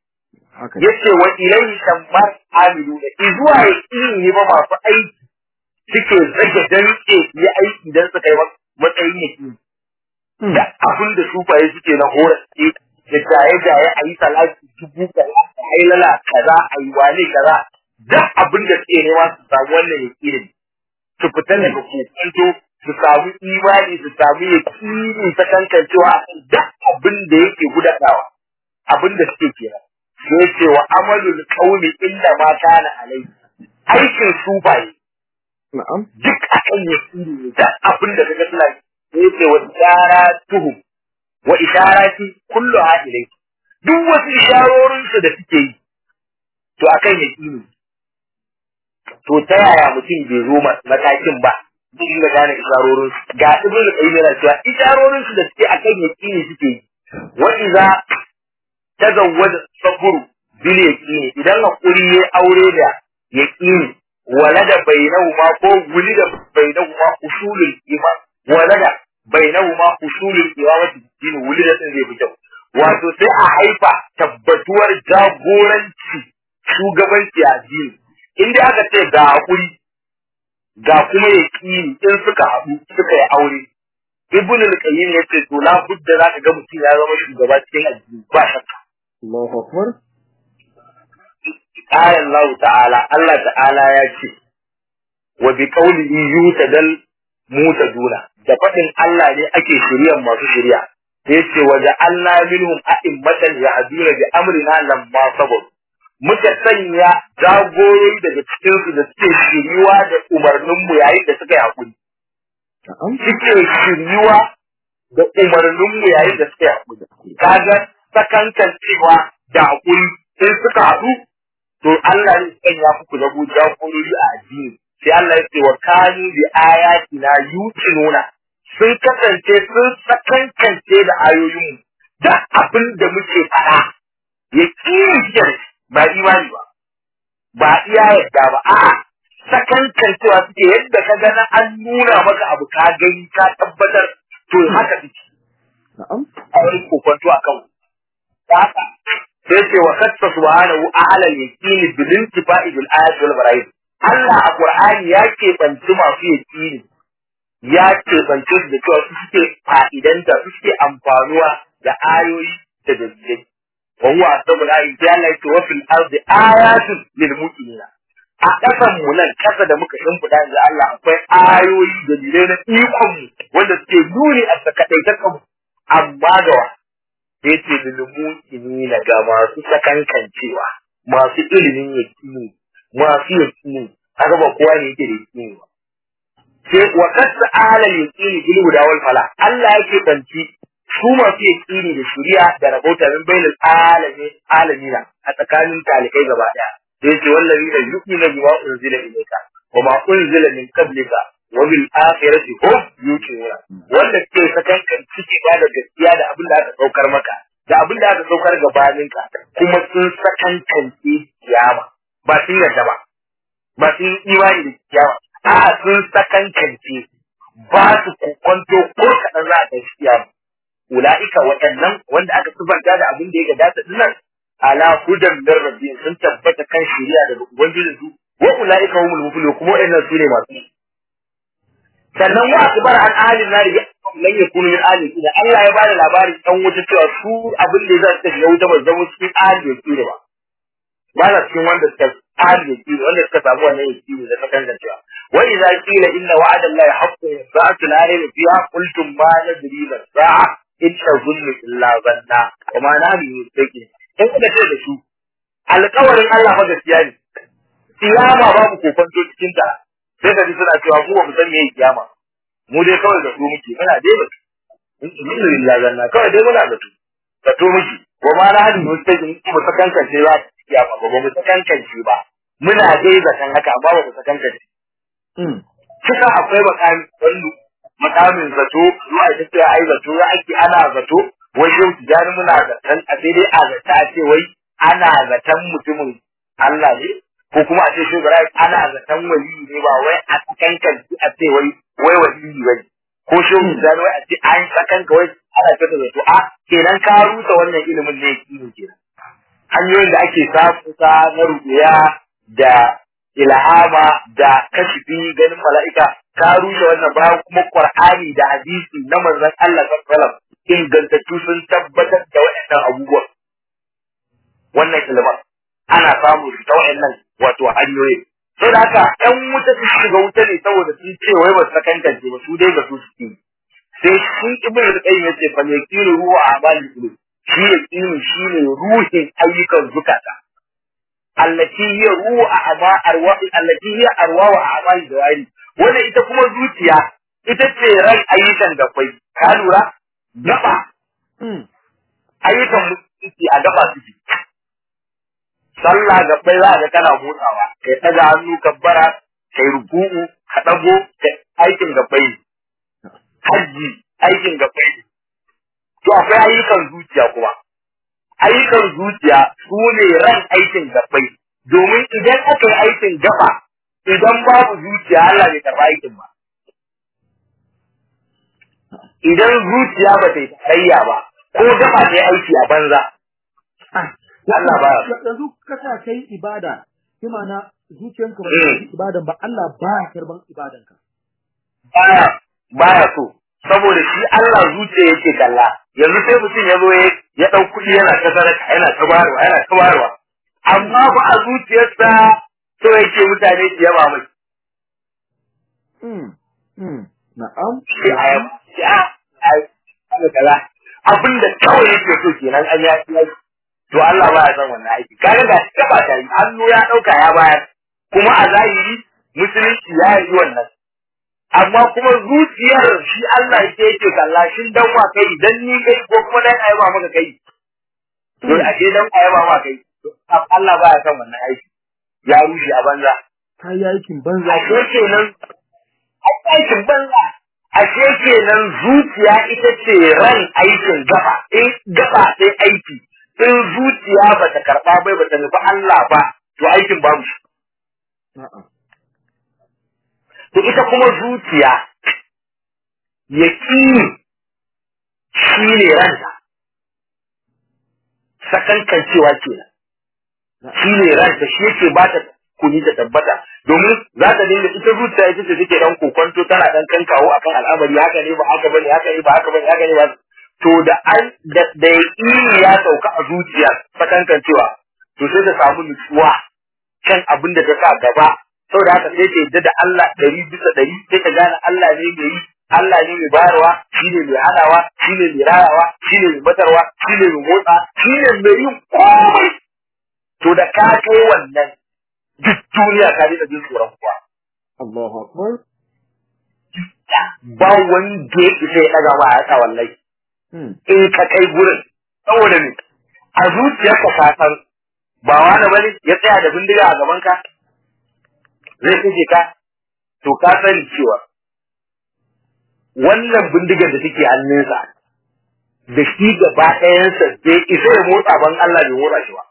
yace wa ilayhi shammar amilu da izuwa yaqini ne ba masu aiki suke zage dantse yi aiki dan su kai matsayin yaqini da abin da sufaye suke na horace da jaye a yi salati dubu kaza a yi lala kaza a yi wane kaza da abin da suke nema su samu wannan yaqini su fita daga kokonto su samu imani su samu yaqini ta kankancewa da abin da yake gudanawa abin da suke kenan sai ce wa amalul qauli illa ma kana alai aikin sufaye na'am duk akan yaqini da abin da kaga suna sai ce wa isharatuhum wa isharati kulluha ilai duk wasu isharorin su da suke yi to akan yaqini to ta yaya mutum bai zo matakin ba duk da gane isharorin su ga ibn qayyim yana cewa isharorin su da suke akan yaqini suke yi wa iza tazawwada sabru bil yaqini idan hakuri ya aure da yaqini walada bainahuma ko wulida bainahuma usulul iman walada bainahuma usulul imamati din wulida din zai fito wato sai a haifa tabbatuwar jagoranci shugabanci a addini inda aka ce ga hakuri ga kuma yaqini in suka haɗu suka yi aure ibn al-qayyim yace to la budda zaka ga mutum ya zama shugaba cikin addini ba shakka Allahu akbar qala Allah ta'ala ya ce wa bi qawlihi yutadal mutaduna da fadin Allah ne ake shiryan masu shirya sai yace wa ja'alna minhum a'immatan yahduna bi amrina lamma sabaru muka sanya jagorori daga cikin su da suke shiryuwa da umarnin mu yayin da suka yi hakuri suke shiryuwa da umarnin mu yayin da suka yi hakuri kaga sakankan cewa da hakuri sai suka haɗu to Allah ne kan ya fi da bu jagorori a addini sai Allah ya ce wa kanu bi ayatina yuqinuna sun kasance sun sakankance da ayoyin mu da abin da muke faɗa ya kiyar ba imani ba iya yadda ba a'a sakankancewa suke yadda ka gana an nuna maka abu ka gani ka tabbatar to haka suke na'am a wani kokonto akan haka sai ce wa kasta subhanahu a'la al-yaqini bil intifa'i bil ayati wal bara'id Allah a Qur'ani ya ke bantu masu yaqini ya ke bantu da cewa su suke fa'idanta su suke amfanuwa da ayoyi da dalilai wa huwa asbabul ayati Allah yake wa fil ardi ayatun lil mu'minina a kasan mu nan kasa da muka shimfida da Allah akwai ayoyi da dalilai na ikon mu wanda suke nuni a sakadaitakan amma ga sai ce lilmu'mini na ga masu sakankancewa masu ilimin yakini masu yakini haka ba kowa ne yake da yakini ba sai wa kasa ala yakini bil huda wal fala Allah yake banci su masu yakini da shari'a da rabota min bainal alamina a tsakanin talikai gaba daya sai ce wallahi da yu'minu bima unzila ilayka wa ma unzila min qablika wa bil akhirati hum yuqinuna wanda ke sakankan ciki ba da gaskiya da abin da aka saukar maka da abin da aka saukar gabaninka kuma sun sakankance kiyama ba sun yarda ba sun imani da kiyama a sun sakankance ba su kwanto ko kadan za a kai kiyama ulaika waɗannan wanda aka sifanta da abin da ya gabata dinnan ala hudan min rabbihim sun tabbata kan shari'a daga ubangijinsu wa ulaika humul muflihun kuma waɗannan su ne masu sannan wa akbar an ahli nar ya lan yakunu min ahli ila Allah ya bada labarin dan wuta cewa su abin da zai tafi wuta ba zama cikin ahli yake ba ba na cikin wanda suka ahli yake wanda suka samu wannan yake da sakan da cewa wa idza qila inna wa'ada Allah haqqun sa'atu la rayba fiha qultum ma nadri la sa'a in tazunnu illa zanna wa ma nahnu mustaqim in kuka ce da su alƙawarin Allah fa gaskiya ne kiyama babu kokonto cikin ta sai ka ji suna cewa mu ba mu san meye kiyama mu dai kawai da su muke muna dai ba alhamdulillah zanna kawai dai muna da su da to muke wa ma na hadin mustaqim mu sakankance ba kiyama ba mu sakankance ba muna dai zakan haka amma ba mu sakankance kika akwai makamin zato zuwa ita ce ai zato ya ake ana zato wai yau tijani muna zaton a sai dai a zata a ce wai ana zaton mutumin Allah ne ko kuma a ce shi bara ana zaton wali ne ba wai a kankan a ce wai wali ne ko shi da wai a ce an sakan ka wai ana ta zato a kenan ka rusa wannan ilimin ne yake kenan hanyoyin da ake samu ta na rubuya da ilhama da kashifi ganin mala'ika ka rushe wannan bayan kuma Qur'ani da hadisi na manzon Allah sallallahu alaihi wasallam ingantattu sun tabbatar da waɗannan abubuwan wannan ilimin ana samu su ta waɗannan wato hanyoyi sai da haka ƴan wuta su shiga wuta ne saboda sun ce wai ba su sakantance ba su dai ga su suke sai shi ibn al-qayyim yace fa yaqilu ruhu a'mal qulub shi yaqini shine ruhin ayyukan zukata allati hiya ruhu a'ma arwahi allati hiya arwahu a'mal jawari wannan ita kuma zuciya ita ce ran ayyukan gabbai ka lura gaba ayyukan mutunci a gaba suke sallah gabbai za ga kana motsawa kai daga hannu kabbara kai ruku'u ka dago aikin gabbai hajji aikin gabbai to akwai ayyukan zuciya kuma ayyukan zuciya su ne ran aikin gabbai domin idan aka yi aikin gaba idan babu zuciya Allah bai karɓa aikin ba idan zuciya ba ta yi tsayya ba ko gaba ta yi aiki a banza Allah ba yanzu ka sa kai ibada bi ma'ana zuciyanka ba ta yi ibadan ba Allah ba ya karban ibadanka baya so saboda shi Allah zuciya yake kalla yanzu sai mutum ya zo ya dau kuɗi yana ta sadaka yana ta bayarwa amma ba a zuciyarsa so yake mutane su yaba mai na'am shi kaza abinda kawai yake so kenan an ya to Allah ba ya san wannan aiki kaga ga shi ba ta yi hannu ya dauka ya bayar kuma a zahiri musulunci ya yi wannan amma kuma zuciyar shi Allah yake kalla shin dan wa kai dan ni kai ko kuma dan ayaba maka kai to a ce dan ayaba maka kai Allah ba ya san wannan aiki ya rushe a banza kai aikin banza aikin banza ashe kenan zuciya ita ce ran aikin gaba in gaba sai aiki in zuciya ba ta karba bai ba ta nufi Allah ba to aikin babu shi to ita kuma zuciya yaqini shi ne ranta sakankancewa kenan shi ne ranta shi yake ba ta kuni ta tabbata domin za ta dinga ita zuciya ita ce take dan kokonto tana dan kankawo akan al'amari haka ne ba haka bane haka ne ba haka bane haka ne ba to da yaqini ya sauka a zuciya sakankancewa to sai ta samu nutsuwa kan abin da ta sa gaba saboda haka sai ta yadda da Allah 100% sai ta gane Allah ne mai yi Allah ne mai bayarwa shi ne mai hadawa shi ne mai rayawa shi ne mai matarwa shi ne mai motsa shi ne mai yin komai to da ka kai wannan duk duniya ka rika jin tsoron kuwa Allahu akbar ba wanda ya sai daga ba ya sa wallahi in ka kai gurin saboda ne a zuciyarka ka san ba wani bane ya tsaya da bindiga a gaban ka zai kace ka to ka sani cewa wannan bindigar da take hannunsa da shi gaba ɗayansa bai isa ya motsa ban Allah bai motsa shi ba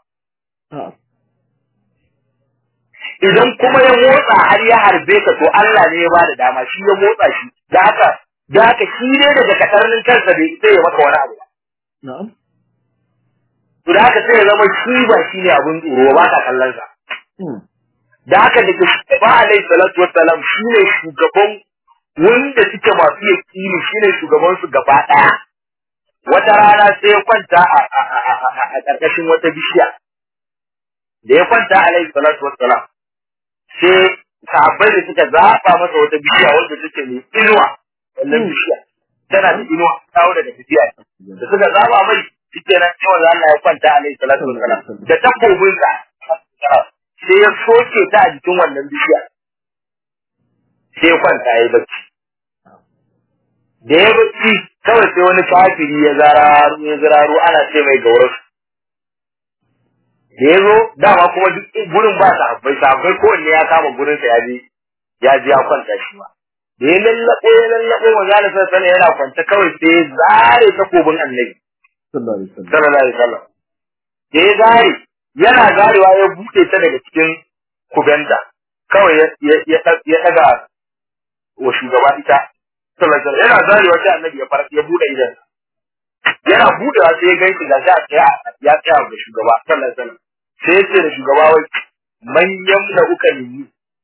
idan kuma ya motsa har ya harbe ka to Allah ne ya ba da dama shi ya motsa shi da haka shi ne daga katarnin kansa bai sai ya maka wani abu ba na'am to da haka sai ya zama shi ba shi ne abun tsoro ba ka kallon sa da haka da ba alaihi salatu wassalam shi ne shugaban wanda suke masu yakini shi ne shugaban su gaba daya wata rana sai ya kwanta a ƙarƙashin wata bishiya da ya kwanta alaihi salatu wassalam sai sahabbai da suka zaɓa masa wata bishiya wanda suke mai inuwa wannan bishiya tana da inuwa kawo daga tafiya da suka zaɓa mai shike nan cewa Allah ya kwanta alaihi salatu wassalam da takobin sa sai ya soke ta a jikin wannan bishiya sai ya kwanta yayi bacci da ya bacci kawai sai wani kafiri ya zararu ana ce mai gaurar da ya zo dama kuma duk gurin ba sahabbai kowanne ya kama gurinsa ya ji ya kwanta shi ba da ya lallaɓo manzala sassana yana kwanta kawai sai ya zare takobin annabi sallallahu alaihi wasallam da ya zare yana zarewa ya buɗe ta daga cikin kubenta kawai ya ɗaga wa shugaba ita sallallahu alaihi wasallam yana zarewa sai annabi ya buɗe idan yana budewa sai ya ganki ga ya tsaya ga shugaba sallallahu alaihi wasallam sai ya ce da shugaba wai manyan da uka nini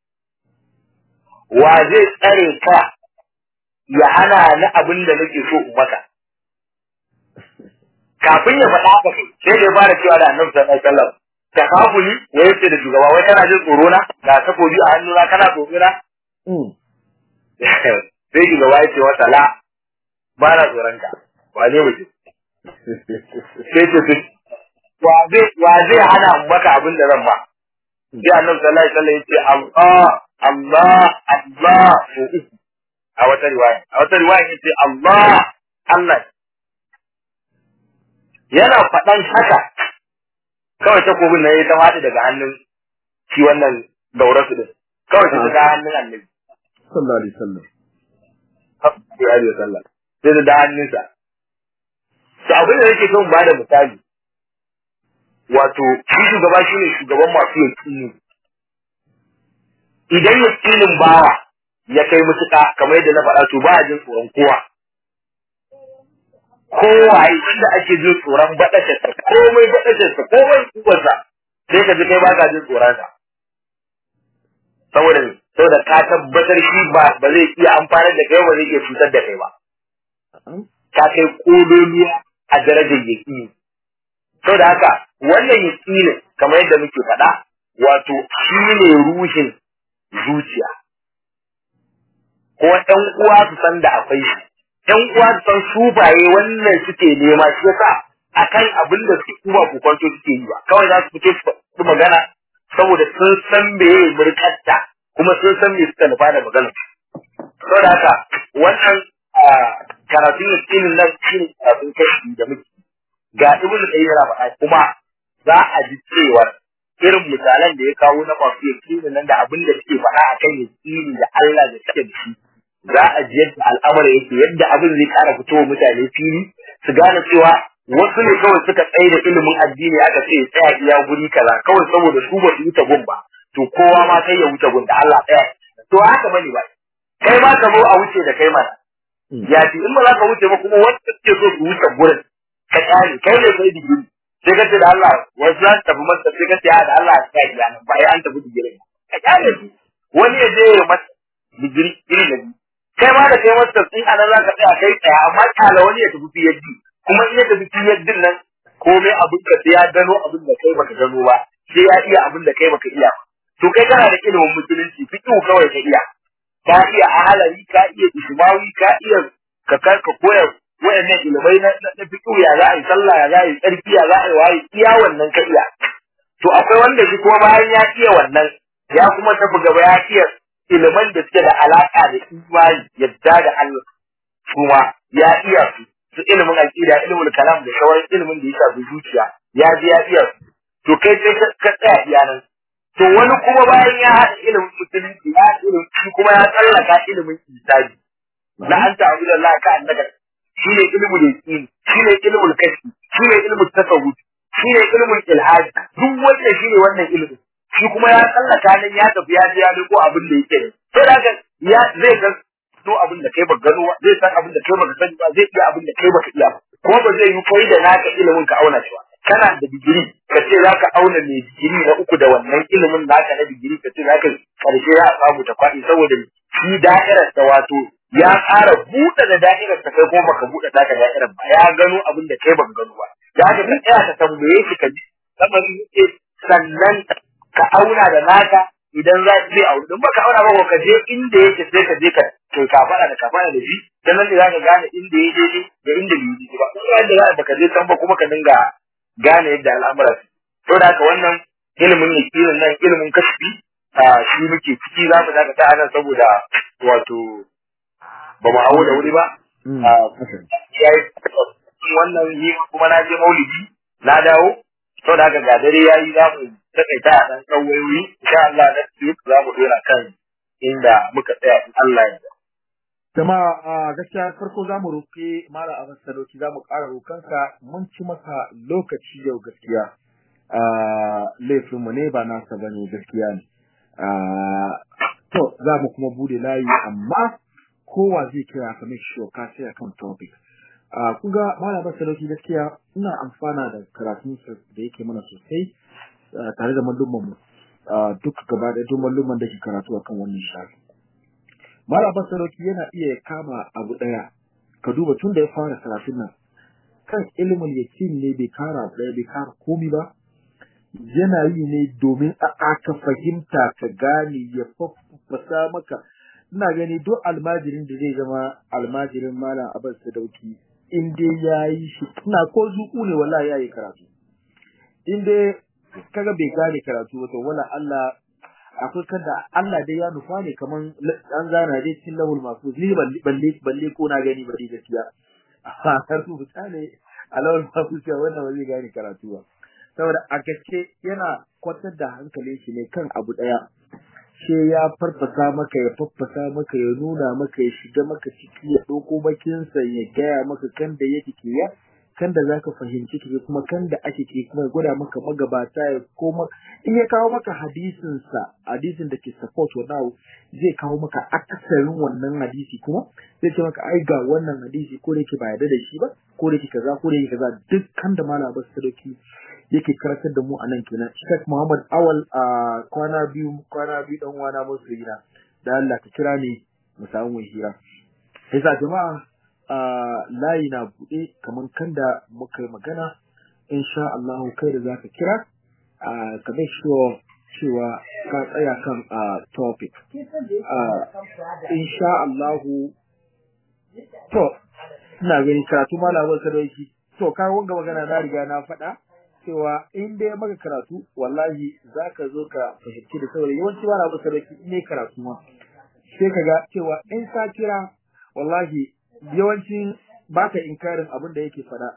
wa zai tsare ka ya hana ni abin da nake so in maka kafin ya faɗa haka sai da ya fara cewa da annabi sallallahu alaihi wasallam takabuli wai ce da shugaba wai kana jin tsoro na ga takobi a hannuna kana tsoro na sai shugaba ya ce wa sala ba na tsoron ka wane mutum sai ce wa zai hana maka abin da zan ba sai annabi sallallahu alaihi wasallam ya ce Allah a wata riwaya yace Allah yana faɗan haka kawai takobin nan ya ta faɗi daga hannun shi wannan dauratu din kawai ta daga hannun annabi sallallahu alaihi wasallam sai da hannunsa to abin da yake son bada misali wato shi shugaba shi ne shugaban masu yaƙini idan yaƙinin bawa ya kai mutuka kamar yadda na faɗa to ba a jin tsoron kowa inda ake jin tsoron baɗatarsa komai kuwarsa sai ka ji kai ba ka jin tsoronsa saboda ka tabbatar shi ba zai iya amfanar da kai ba zai iya cutar da kai ba ka kai kololuwa a darajar yaƙini saboda haka wannan yaƙini kamar yadda muke faɗa wato shi ne ruhin zuciya ko ɗan uwa su san da akwai shi ɗan uwa su san sufaye wannan suke nema shi yasa akan abin da suke kuma ku kwanto suke yi ba kawai za su fito su magana saboda sun san meye murkatta kuma sun san me suka nufa da magana saboda haka wannan karatun yakinin nan shi ne karatun kashi da muke ga ibn qayyim yana faɗa kuma za a ji cewa irin misalan da ya kawo na masu yakinin nan da abin da suke faɗa akan yakini da Allah da suke da shi za a ji yadda al'amari yake yadda abin zai ƙara fitowa mutane fili su gane cewa wasu ne kawai suka tsaye da ilimin addini aka ce tsaya iya guri kaza kawai saboda su ba su wuce gun ba to kowa ma sai ya wuce gun da Allah tsaya to haka bane ba kai ma ka zo a wuce da kai mana ya ce in ba za ka wuce ba kuma wanda suke so su wuce gurin ka tsare kai ne kai digiri sai ka ce da Allah wasu za su tafi masa sai ka ce da Allah ya tsaya iya nan ba ai an tafi digiri ka tsare su wani ya je ya masa digiri irin da kai ma da kai masa in anan za ka tsaya kai tsaya amma kala wani ya tafi PhD kuma in ya tafi PhD nan komai abin ka sai ya gano abin da kai baka gano ba sai ya iya abin da kai baka iya to kai kana da ilimin musulunci fiqh kawai ka iya ahalari ka iya ishmawi ka iya ka koya wayannan ilimai na fiqh ya za a yi sallah ya za a yi tsarki ya za a yi waye iya wannan ka iya to akwai wanda shi kuma bayan ya iya wannan ya kuma tafi gaba ya iya iliman da suke da alaka da imani yadda da Allah kuma ya iya su ilimin aqida ilimin kalam da shawarar ilimin da ya shafi zuciya ya ji ya iya to kai sai ka tsaya iya nan to wani kuma bayan ya haɗa ilimin musulunci ya ilimin shi kuma ya tsallaka ilimin hisabi la anta abudallah ka annaka shine ilimin yaqin shine ilimin kashfi shine ilimin tasawuf shine ilimin ilhad duk wanda shine wannan ilimin shi kuma ya tsallaka nan ya tafi ya ji ya ko abin da yake ne to daga ya zai ga to abin da kai ba gano zai san abin da kai ba sani ba zai iya abin da kai ba iya ko ba zai yi kai da naka ilimin ka auna shi ba kana da digiri ka ce za ka auna mai digiri na uku da wannan ilimin naka na digiri ka ce za ka karshe ya samu ta kwaɗi saboda shi da'irar ta wato ya ƙara buɗe da da'irar ta kai ko baka buɗe ta da'irar ba ya gano abin da kai baka gano ba ya ga ka tsaya ka tambaye shi ka ji lamarin yake sannan ka auna da naka idan za zai aure don baka auna ba ka je inda yake sai ka je ka to ka fara da shi dan nan ne za ka gane inda yake da inda bai yi ba kuma yadda za baka je can ba kuma ka dinga gane yadda al'amura su to da haka wannan ilimin yaƙinin nan ilimin kasbi shi muke ciki za mu daga ta nan saboda wato ba mu hawo da wuri ba wannan yi kuma na je maulidi na dawo to da haka ga dare yayi za mu takaita a dan tsawayoyi insha Allah da su za mu dora kan inda muka tsaya in Allah ya yarda jama'a gaskiya farko za mu roƙi Malam Abbas Sadauki za mu ƙara roƙansa mun ci masa lokaci yau gaskiya laifin mu ne ba nasa bane gaskiya ne to za mu kuma bude layi amma kowa zai kira ka make sure ka sai akan topic kun ga malama Sadauki gaskiya ina amfana da karatun da yake mana sosai tare da mallumman mu duk gaba da duk mallumman da ke karatu akan wannan shafi. Malama Sadauki yana iya kama abu daya ka duba tun da ya fara karatun nan kan ilimin yakin ne bai kara daya bai kara komai ba yana yi ne domin aka fahimta ka gane ya fasa maka. Ina gani duk almajirin da zai zama almajirin Malam Abbas Sadauki in dai yayi shi ina ko zuku ne wallahi yayi karatu in dai kaga bai gane karatu wato wala Allah akwai kada Allah dai ya nufa ne kaman an zana dai cikin lahul mahfuz ni balle ko na gani ba dai gaskiya har su mutane alawul mahfuz ya wannan ba zai gane karatu ba saboda a gaske yana kwatar da hankalin shi ne kan abu daya sai ya farfasa maka ya faffasa maka ya nuna maka ya shiga maka ciki ya ɗauko bakinsa ya gaya maka kan da yake kiya kan da zaka fahimci ke kuma kan da ake ke kuma ya gwada maka magabata ya koma in ya kawo maka hadisin da ke support wannan zai kawo maka akasarin wannan hadisi kuma zai ce maka ai ga wannan hadisi ko da yake ba yarda da shi ba ko da yake kaza ko da yake kaza dukkan da Malam Abbas Sadauki yake karatar da mu a nan kenan. Sheikh Muhammad Awal a kwana biyu dan wana musu hira da Allah ka kira ni mu samu mu hira. Sai sa jama'a layi na bude kaman kanda muka yi magana insha Allah kai da zaka kira ka make sure cewa ka tsaya kan topic insha Allah to ina gani karatu Malam Sadauki to ka wanga magana na riga na faɗa cewa in dai maka karatu wallahi zaka zo ka fahimci da saboda yawanci wani abu sarki ne karatu ma sai kaga cewa in ka kira wallahi yawanci baka inkarin abin da yake fada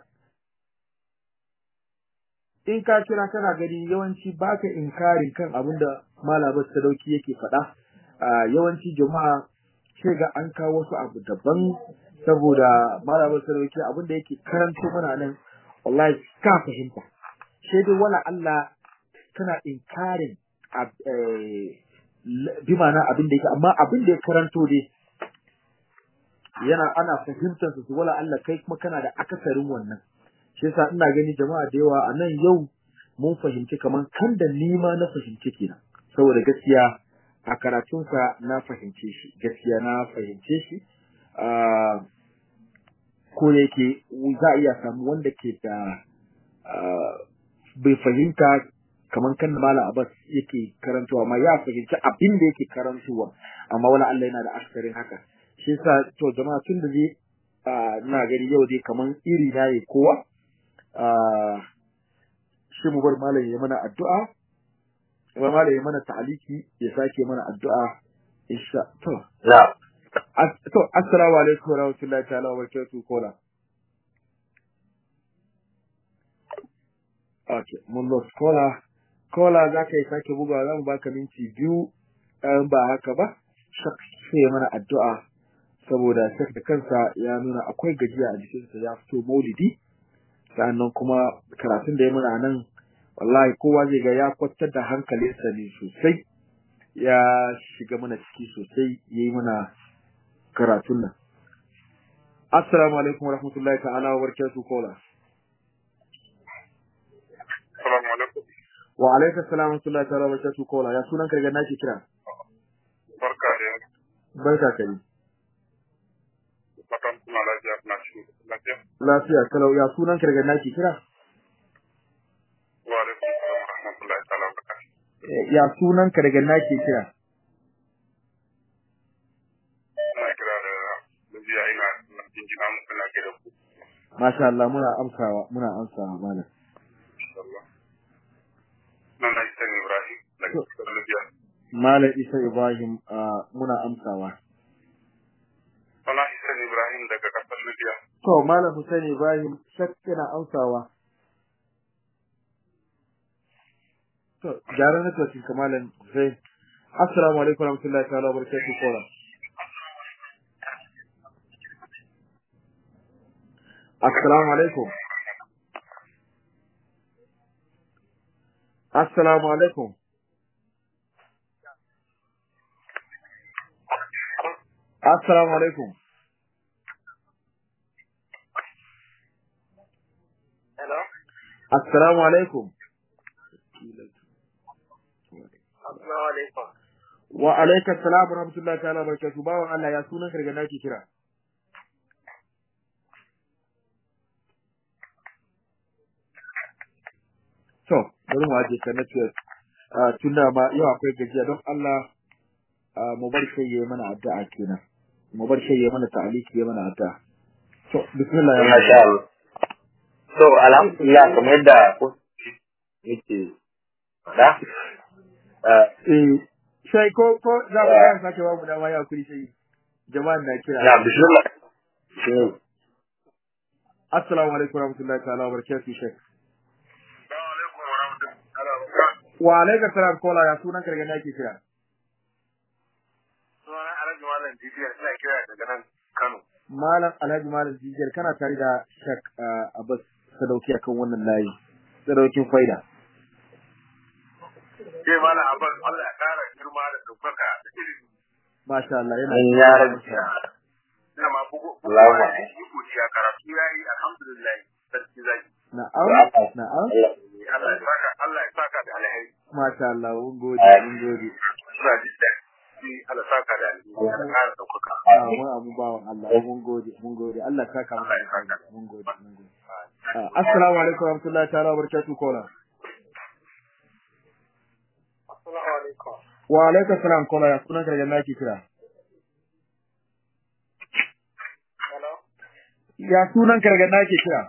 in ka kira kana gani yawanci baka inkarin kan abin da Malam Sadauki yake fada yawanci jama'a sai ga an kawo wasu abu daban saboda Malam Sadauki abin da yake karanto mana nan wallahi ka fahimta sai dai wala Allah kana inkarin bi ma'ana abin da yake amma abin da ya karanto dai yana ana fahimtar su wala Allah kai kuma kana da akasarin wannan shi yasa ina gani jama'a da yawa a nan yau mun fahimci kaman kan da nima na fahimci kenan saboda gaskiya a karatunsa na fahimce shi gaskiya na fahimce shi ko yake za a iya samu wanda ke da bai fahimta kaman kan da Malam Abbas yake karantawa amma ya fahimci abin da yake karantawa amma wala Allah yana da askarin haka shi yasa to jama'a tun da zai ina gani yau dai kaman iri na yi kowa shi mu bar malam ya mana addu'a wa malam ya mana ta'aliki ya sake mana addu'a insha to assalamu alaikum wa rahmatullahi ta'ala wa barakatuh kola. Okay, mun lost kola za ka yi sake bugawa za mu baka minti 2 ba haka ba sai mana addu'a saboda shek da kansa ya nuna akwai gajiya a jikinsa ya fito maulidi sannan kuma karatun da ya muna nan wallahi kowa zai ga ya kwatar da hankalinsa ne sosai ya shiga mana ciki sosai yayi mana karatun nan. Assalamu alaikum wa rahmatullahi ta'ala wa barakatuh kola. Assalamu alaikum. Wa alaikum assalam wa rahmatullahi ta'ala wa barakatuh kola. Ya sunan ka daga nake kira? Barka da Barka kai. fatan kuna lafiya kuna cikin lafiya. Lafiya kalau ya sunan ka daga nake kira? Wa alaikum assalam wa rahmatullahi ta'ala wa barakatuh. Ya sunan ka daga nake kira? Ina kira da lafiya ina jinjina muku na kira ku. Masha Allah muna amsawa malam. Inshallah. Nan na Isa Ibrahim daga kasar Libya. Malam Isa Ibrahim muna amsawa. Ana Isa Ibrahim daga kasar Libya. To Malam Hussein Ibrahim shakka na amsawa. To jaran na tocin kamalan Hussein. Assalamu alaikum warahmatullahi ta'ala wabarakatuh kola. Assalamu alaikum. Assalamu alaikum. Assalamu alaikum. assalamu alaikum. Assalamu alaikum. Wa alaikum assalam wa rahmatullahi ta'ala wa barakatuh. Bawan Allah ya sunan ka daga nake kira. To, bari mu aje ka network. Tunda ma yau akwai gajiya don Allah mu bar shi yayi mana addu'a kenan. Mu bar shi yayi mana ta'aliki yayi mana addu'a. To, bismillah ya Masha Allah. So, alhamdulillah kamar yadda ko yake da sai ko za mu ga sake ba mu da waya kuri sai jama'an na kira. na bismillah. Assalamu alaikum wa rahmatullahi ta'ala wa barakatuh Sheikh. Assalamu alaikum wa rahmatullahi wa barakatuh. Wa alaikum salam kola ya sunan ka daga nake kira. Sunan Alhaji Malam Jijiyar ina kira daga nan Kano. Malam Alhaji Malam Jijiyar kana tare da Sheikh Abbas Sadauki akan wannan layi. Sadaukin faida. Malam Abbas Allah ya kara girma da daukaka da ilimi. Masha Allah yana Ya rabbi. Ina ma bugu. Allahumma. Ya karatu yayi alhamdulillah. Sarki zaki. na'am. Allah ya saka da alheri. Masha Allah mun gode. Ina jin daɗi. Allah saka da alheri. Allah ya kara daukaka. Mun abu bawan Allah mun gode. Allah ya saka mun gode. Assalamu alaikum wa rahmatullahi ta'ala wa barakatuh kola. Assalamu alaikum. Wa alaikum salam kola ya sunan ka daga nake kira. Hello. Ya sunan ka daga nake kira.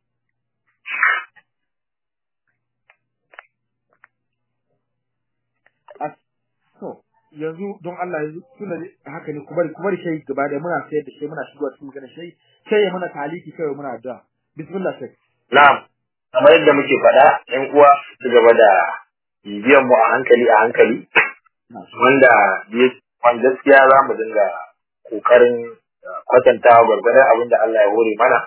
So, yanzu don Allah yanzu tunda haka ne ku bari shi gaba da muna sayar da shi muna shigowa cikin magana shi sai ya mana taliki kai muna da bismillah sai Na'am. Kamar yadda muke faɗa, ƴan uwa su gaba da bibiyan mu a hankali wanda gaskiya za mu dinga kokarin kwatantawa gwargwadon abin da Allah ya hore mana.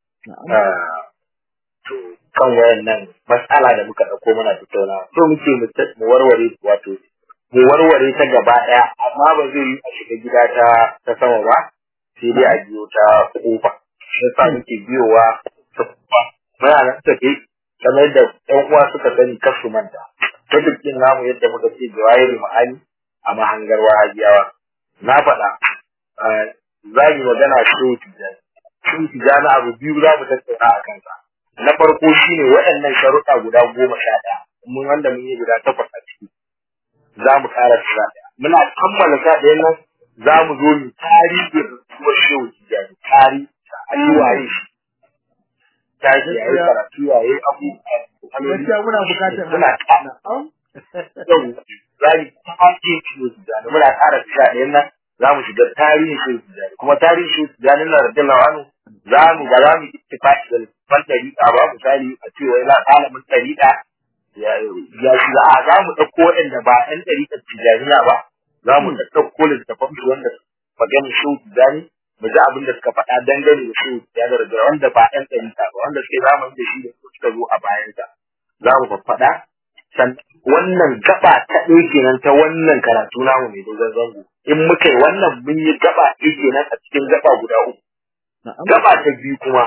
To kan wayannan matsala da muka ɗauko muna tattaunawa. So muke mu warware ta gaba ɗaya, amma ba zai yi a shiga gida ta sama ba, sai dai a biyo ta kofa. Shi yasa muke biyowa ta kofa. Muna nan tafe kamar da ƴan uwa suka sani kar su manta. Ta dukkan namu yadda muka ce jawahirul ma'ani a mahangar wahabiyawa. Na faɗa za mu magana shehu tijjani. Shehu tijjani abu biyu za mu tattauna a kansa. Na farko shine waɗannan sharuɗa guda 11. Mun wanda mun yi guda 8 a ciki. Za mu ƙara tsira ɗaya. Muna kammala sha ɗayan nan za mu zo mu tarihin rasuwar shehu tijjani. Tarihi a yi waye shi. Tashi ya yi karatu ya yi abu. gaskiya muna bukatar Muna na'am yau za mu tafi shehu tijjani. Muna ƙara tsira ɗayan nan za mu shiga tarihin shehu tijjani. Kuma tarihin shehu tijjani na radiyallahu anhu ba za mu ittifaqi da ban tariqa ba, misali a ce wai la alamin tariqa ya shi za mu ɗauko waɗanda ba ɗan tariqar tijjaniya ba, za mu ɗauko littafan su wanda maganin shehu tijjani mu ji abin da suka faɗa dangane da shehu tijjani da wanda ba ɗan tariqa ba, wanda suke zamani da shi da suka zo a bayansa. Za mu faɗa wannan gaba ta ɗaya kenan ta wannan karatu namu mai dogon zango. In muka yi wannan mun yi gaba ɗaya kenan a cikin gaba guda 3. Gaba ta biyu kuma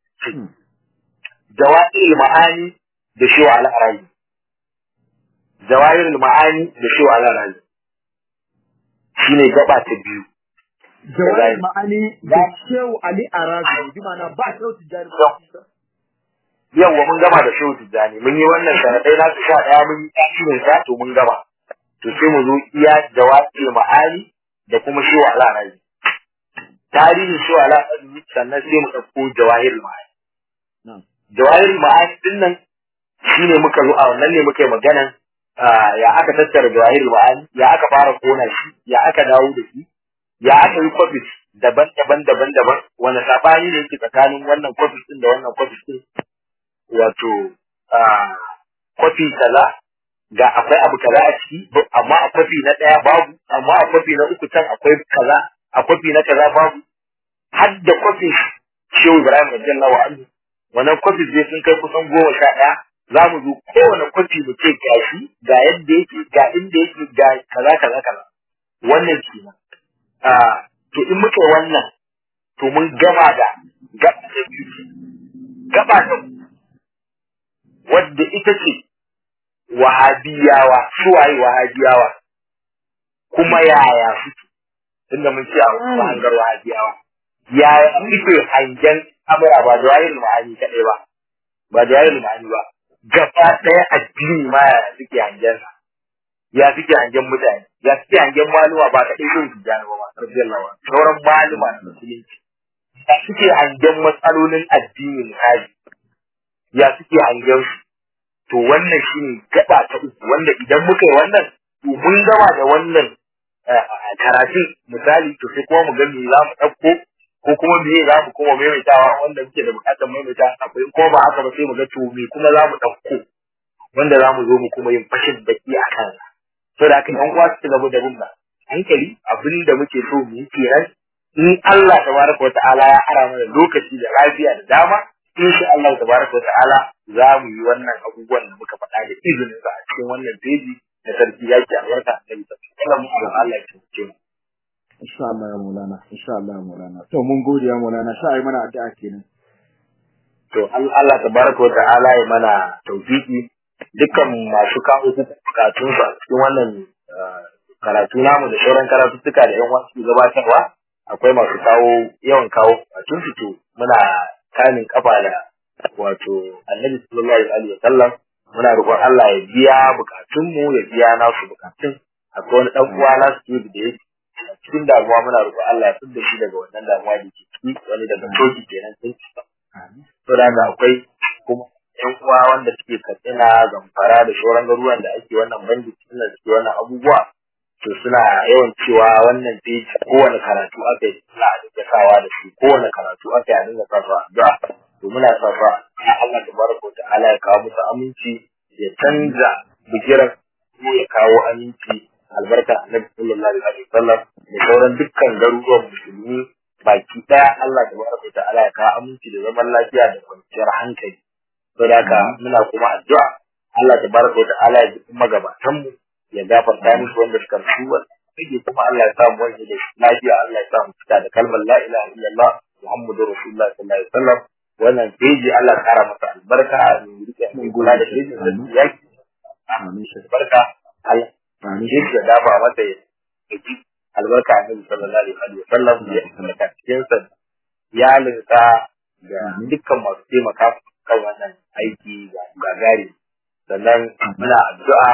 jawahirul ma'ani da shehu al-arabi. Jawahirul ma'ani da shehu al-arabi shine gaba ta biyu. jawahirul ma'ani da shehu ali arabi bi ma'ana ba shehu tijjani ba. Yawwa mun gama da shehu tijjani, mun yi wannan sharadai na 11 mun yi tasirin sa to mun gama. To sai mu zo iya jawahirul ma'ani da kuma shehu al-arabi. Tarihin shehu al-arabi sannan sai mu ɗauko jawahirul ma'ani. Jawahirul ma'ani din nan shine muka zo a wannan ne muka yi maganan ya aka tattara jawahirul ma'ani, ya aka fara kona shi, ya aka dawo da shi, ya aka yi copies daban-daban, wani sabani ne yake tsakanin wannan copies din da wannan copies din. Wato copy kaza ga akwai abu kaza a ciki, amma a copy na ɗaya babu, amma a copy na 3 can akwai kaza, a copy na kaza babu. Har da copy Shehu Ibrahim radiyallahu anhu, wannan copies dai sun kai kusan 11. Za mu zo kowane copy mu ce gashi ga yadda yake, ga inda yake, ga kaza. Wannan kenan. To in muka wannan to mun gama da gaba ta biyu. Gaba ta wadda ita ce wahabiyawa, suwaye wahabiyawa, kuma yaya suke, tunda mun ce a hangar wahabiyawa, yaya suke hangen amura ba da yayin ma'ani kaɗai ba, ba da yayin ma'ani ba, gaba ɗaya addini ma yaya suke hangen sa, ya suke hangen mutane, ya suke hangen maluma ba kaɗai sun su jana ba, radiyallahu anhu, sauran maluma na musulunci, ya suke hangen matsalolin addinin hali, ya suke hangen su. To wannan shine gaba ta uku wanda idan muka yi wannan to mun gama da wannan karatun misali to sai kuma mu ga me za mu ɗauko ko kuma me za mu kuma maimaitawa wanda muke da buƙatar maimaita akwai ko ba haka ba sai mu ga to me kuma za mu ɗauko wanda za mu zo mu kuma yin fashin baki a kan so da haka ɗan uwa su gaba da bin hankali abin da muke so mu yi kenan in Allah tabaraka wa ta'ala ya ara mana lokaci da lafiya da dama insha Allah tabaraka wa ta'ala za mu yi wannan abubuwan da muka faɗa da izinin sa a cikin wannan peji da sarki yake albarka da bisa Allah mu Allah ya tuce mu insha Allah ya Maulana, insha Allah ya Maulana. To mun gode ya Maulana, sha ai mana addu'a kenan. To Allah tabaraka wa ta'ala ya mana tawfiki dukkan masu kawo bukatun su a cikin wannan karatu namu da sauran karatuttuka da yan wasu gabatarwa akwai masu yawan kawo bukatun su to muna kamin kafa da wato Annabi sallallahu alaihi wasallam muna roƙon Allah ya biya bukatun mu ya biya nasu bukatun akwai wani dan uwa na su da yake cikin damuwa muna roƙon Allah ya fidda shi daga wannan damuwa da ke ciki wani daga toki kenan sai to da akwai kuma yan uwa wanda suke Katsina Zamfara da sauran garuruwan da ake wannan bandit suna suke wannan abubuwa to suna yawan cewa wannan page kowane karatu aka yi suna da kawa da shi kowane karatu aka yi a dinga kafa addu'a to muna safa Allah tabaraka ta'ala ya kawo musu aminci ya canza bigiran ko ya kawo aminci albarka Annabi sallallahu alaihi wasallam da sauran dukkan garuruwan musulmi baki daya Allah tabaraka ta'ala ya kawo aminci da zaman lafiya da kwanciyar hankali saboda haka muna kuma addu'a Allah tabaraka ta'ala ya ji magabatan mu ya gafarta musu wanda suka rasu sai kuma Allah ya sa mu wani da lafiya Allah ya sa mu fita da kalmar la ilaha illallah Muhammadur Rasulullah sallallahu alaihi wasallam wannan peji Allah kara masa albarka mu rike mu kula da peji da yake amin shi barka Allah amin shi da dafa masa yake albarka Annabi sallallahu alaihi wasallam ya albarka cikin sa iyalinsa da dukkan masu taimaka kan wannan aiki ga gagari sannan muna addu'a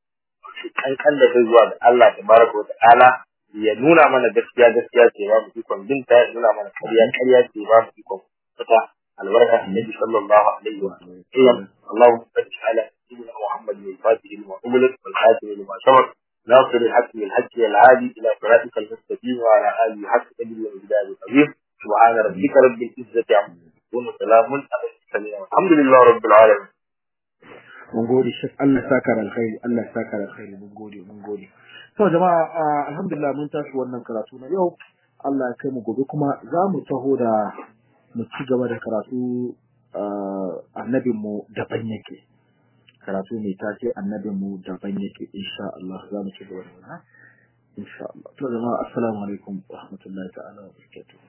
kankan da kai zuwa ga Allah tabaraka wa ta'ala ya nuna mana gaskiya ce ba mu ikon binta ya nuna mana ƙarya ce ba mu ikon fita albarka annabi sallallahu alaihi wa sallam Allahumma salli ala sayyidina Muhammad al-Fatih al-Mu'min wal-Khatim lima sabaq ناصر الحق بالحق والعادي الى صراطك المستقيم وعلى اله حق قدر ومقدار العظيم سبحان ربك رب العزه عما يصفون وسلام على المرسلين والحمد لله رب العالمين mun gode shi Allah saka alkhairi Allah saka alkhairi mun gode to jama'a alhamdulillah mun tashi wannan karatu na yau Allah ya kai mu gobe kuma za mu taho da mu ci gaba da karatu annabin mu daban yake karatu mai tace annabin mu daban yake insha Allah za mu ci gaba da wannan insha Allah to jama'a assalamu alaikum wa rahmatullahi ta'ala wa barakatuh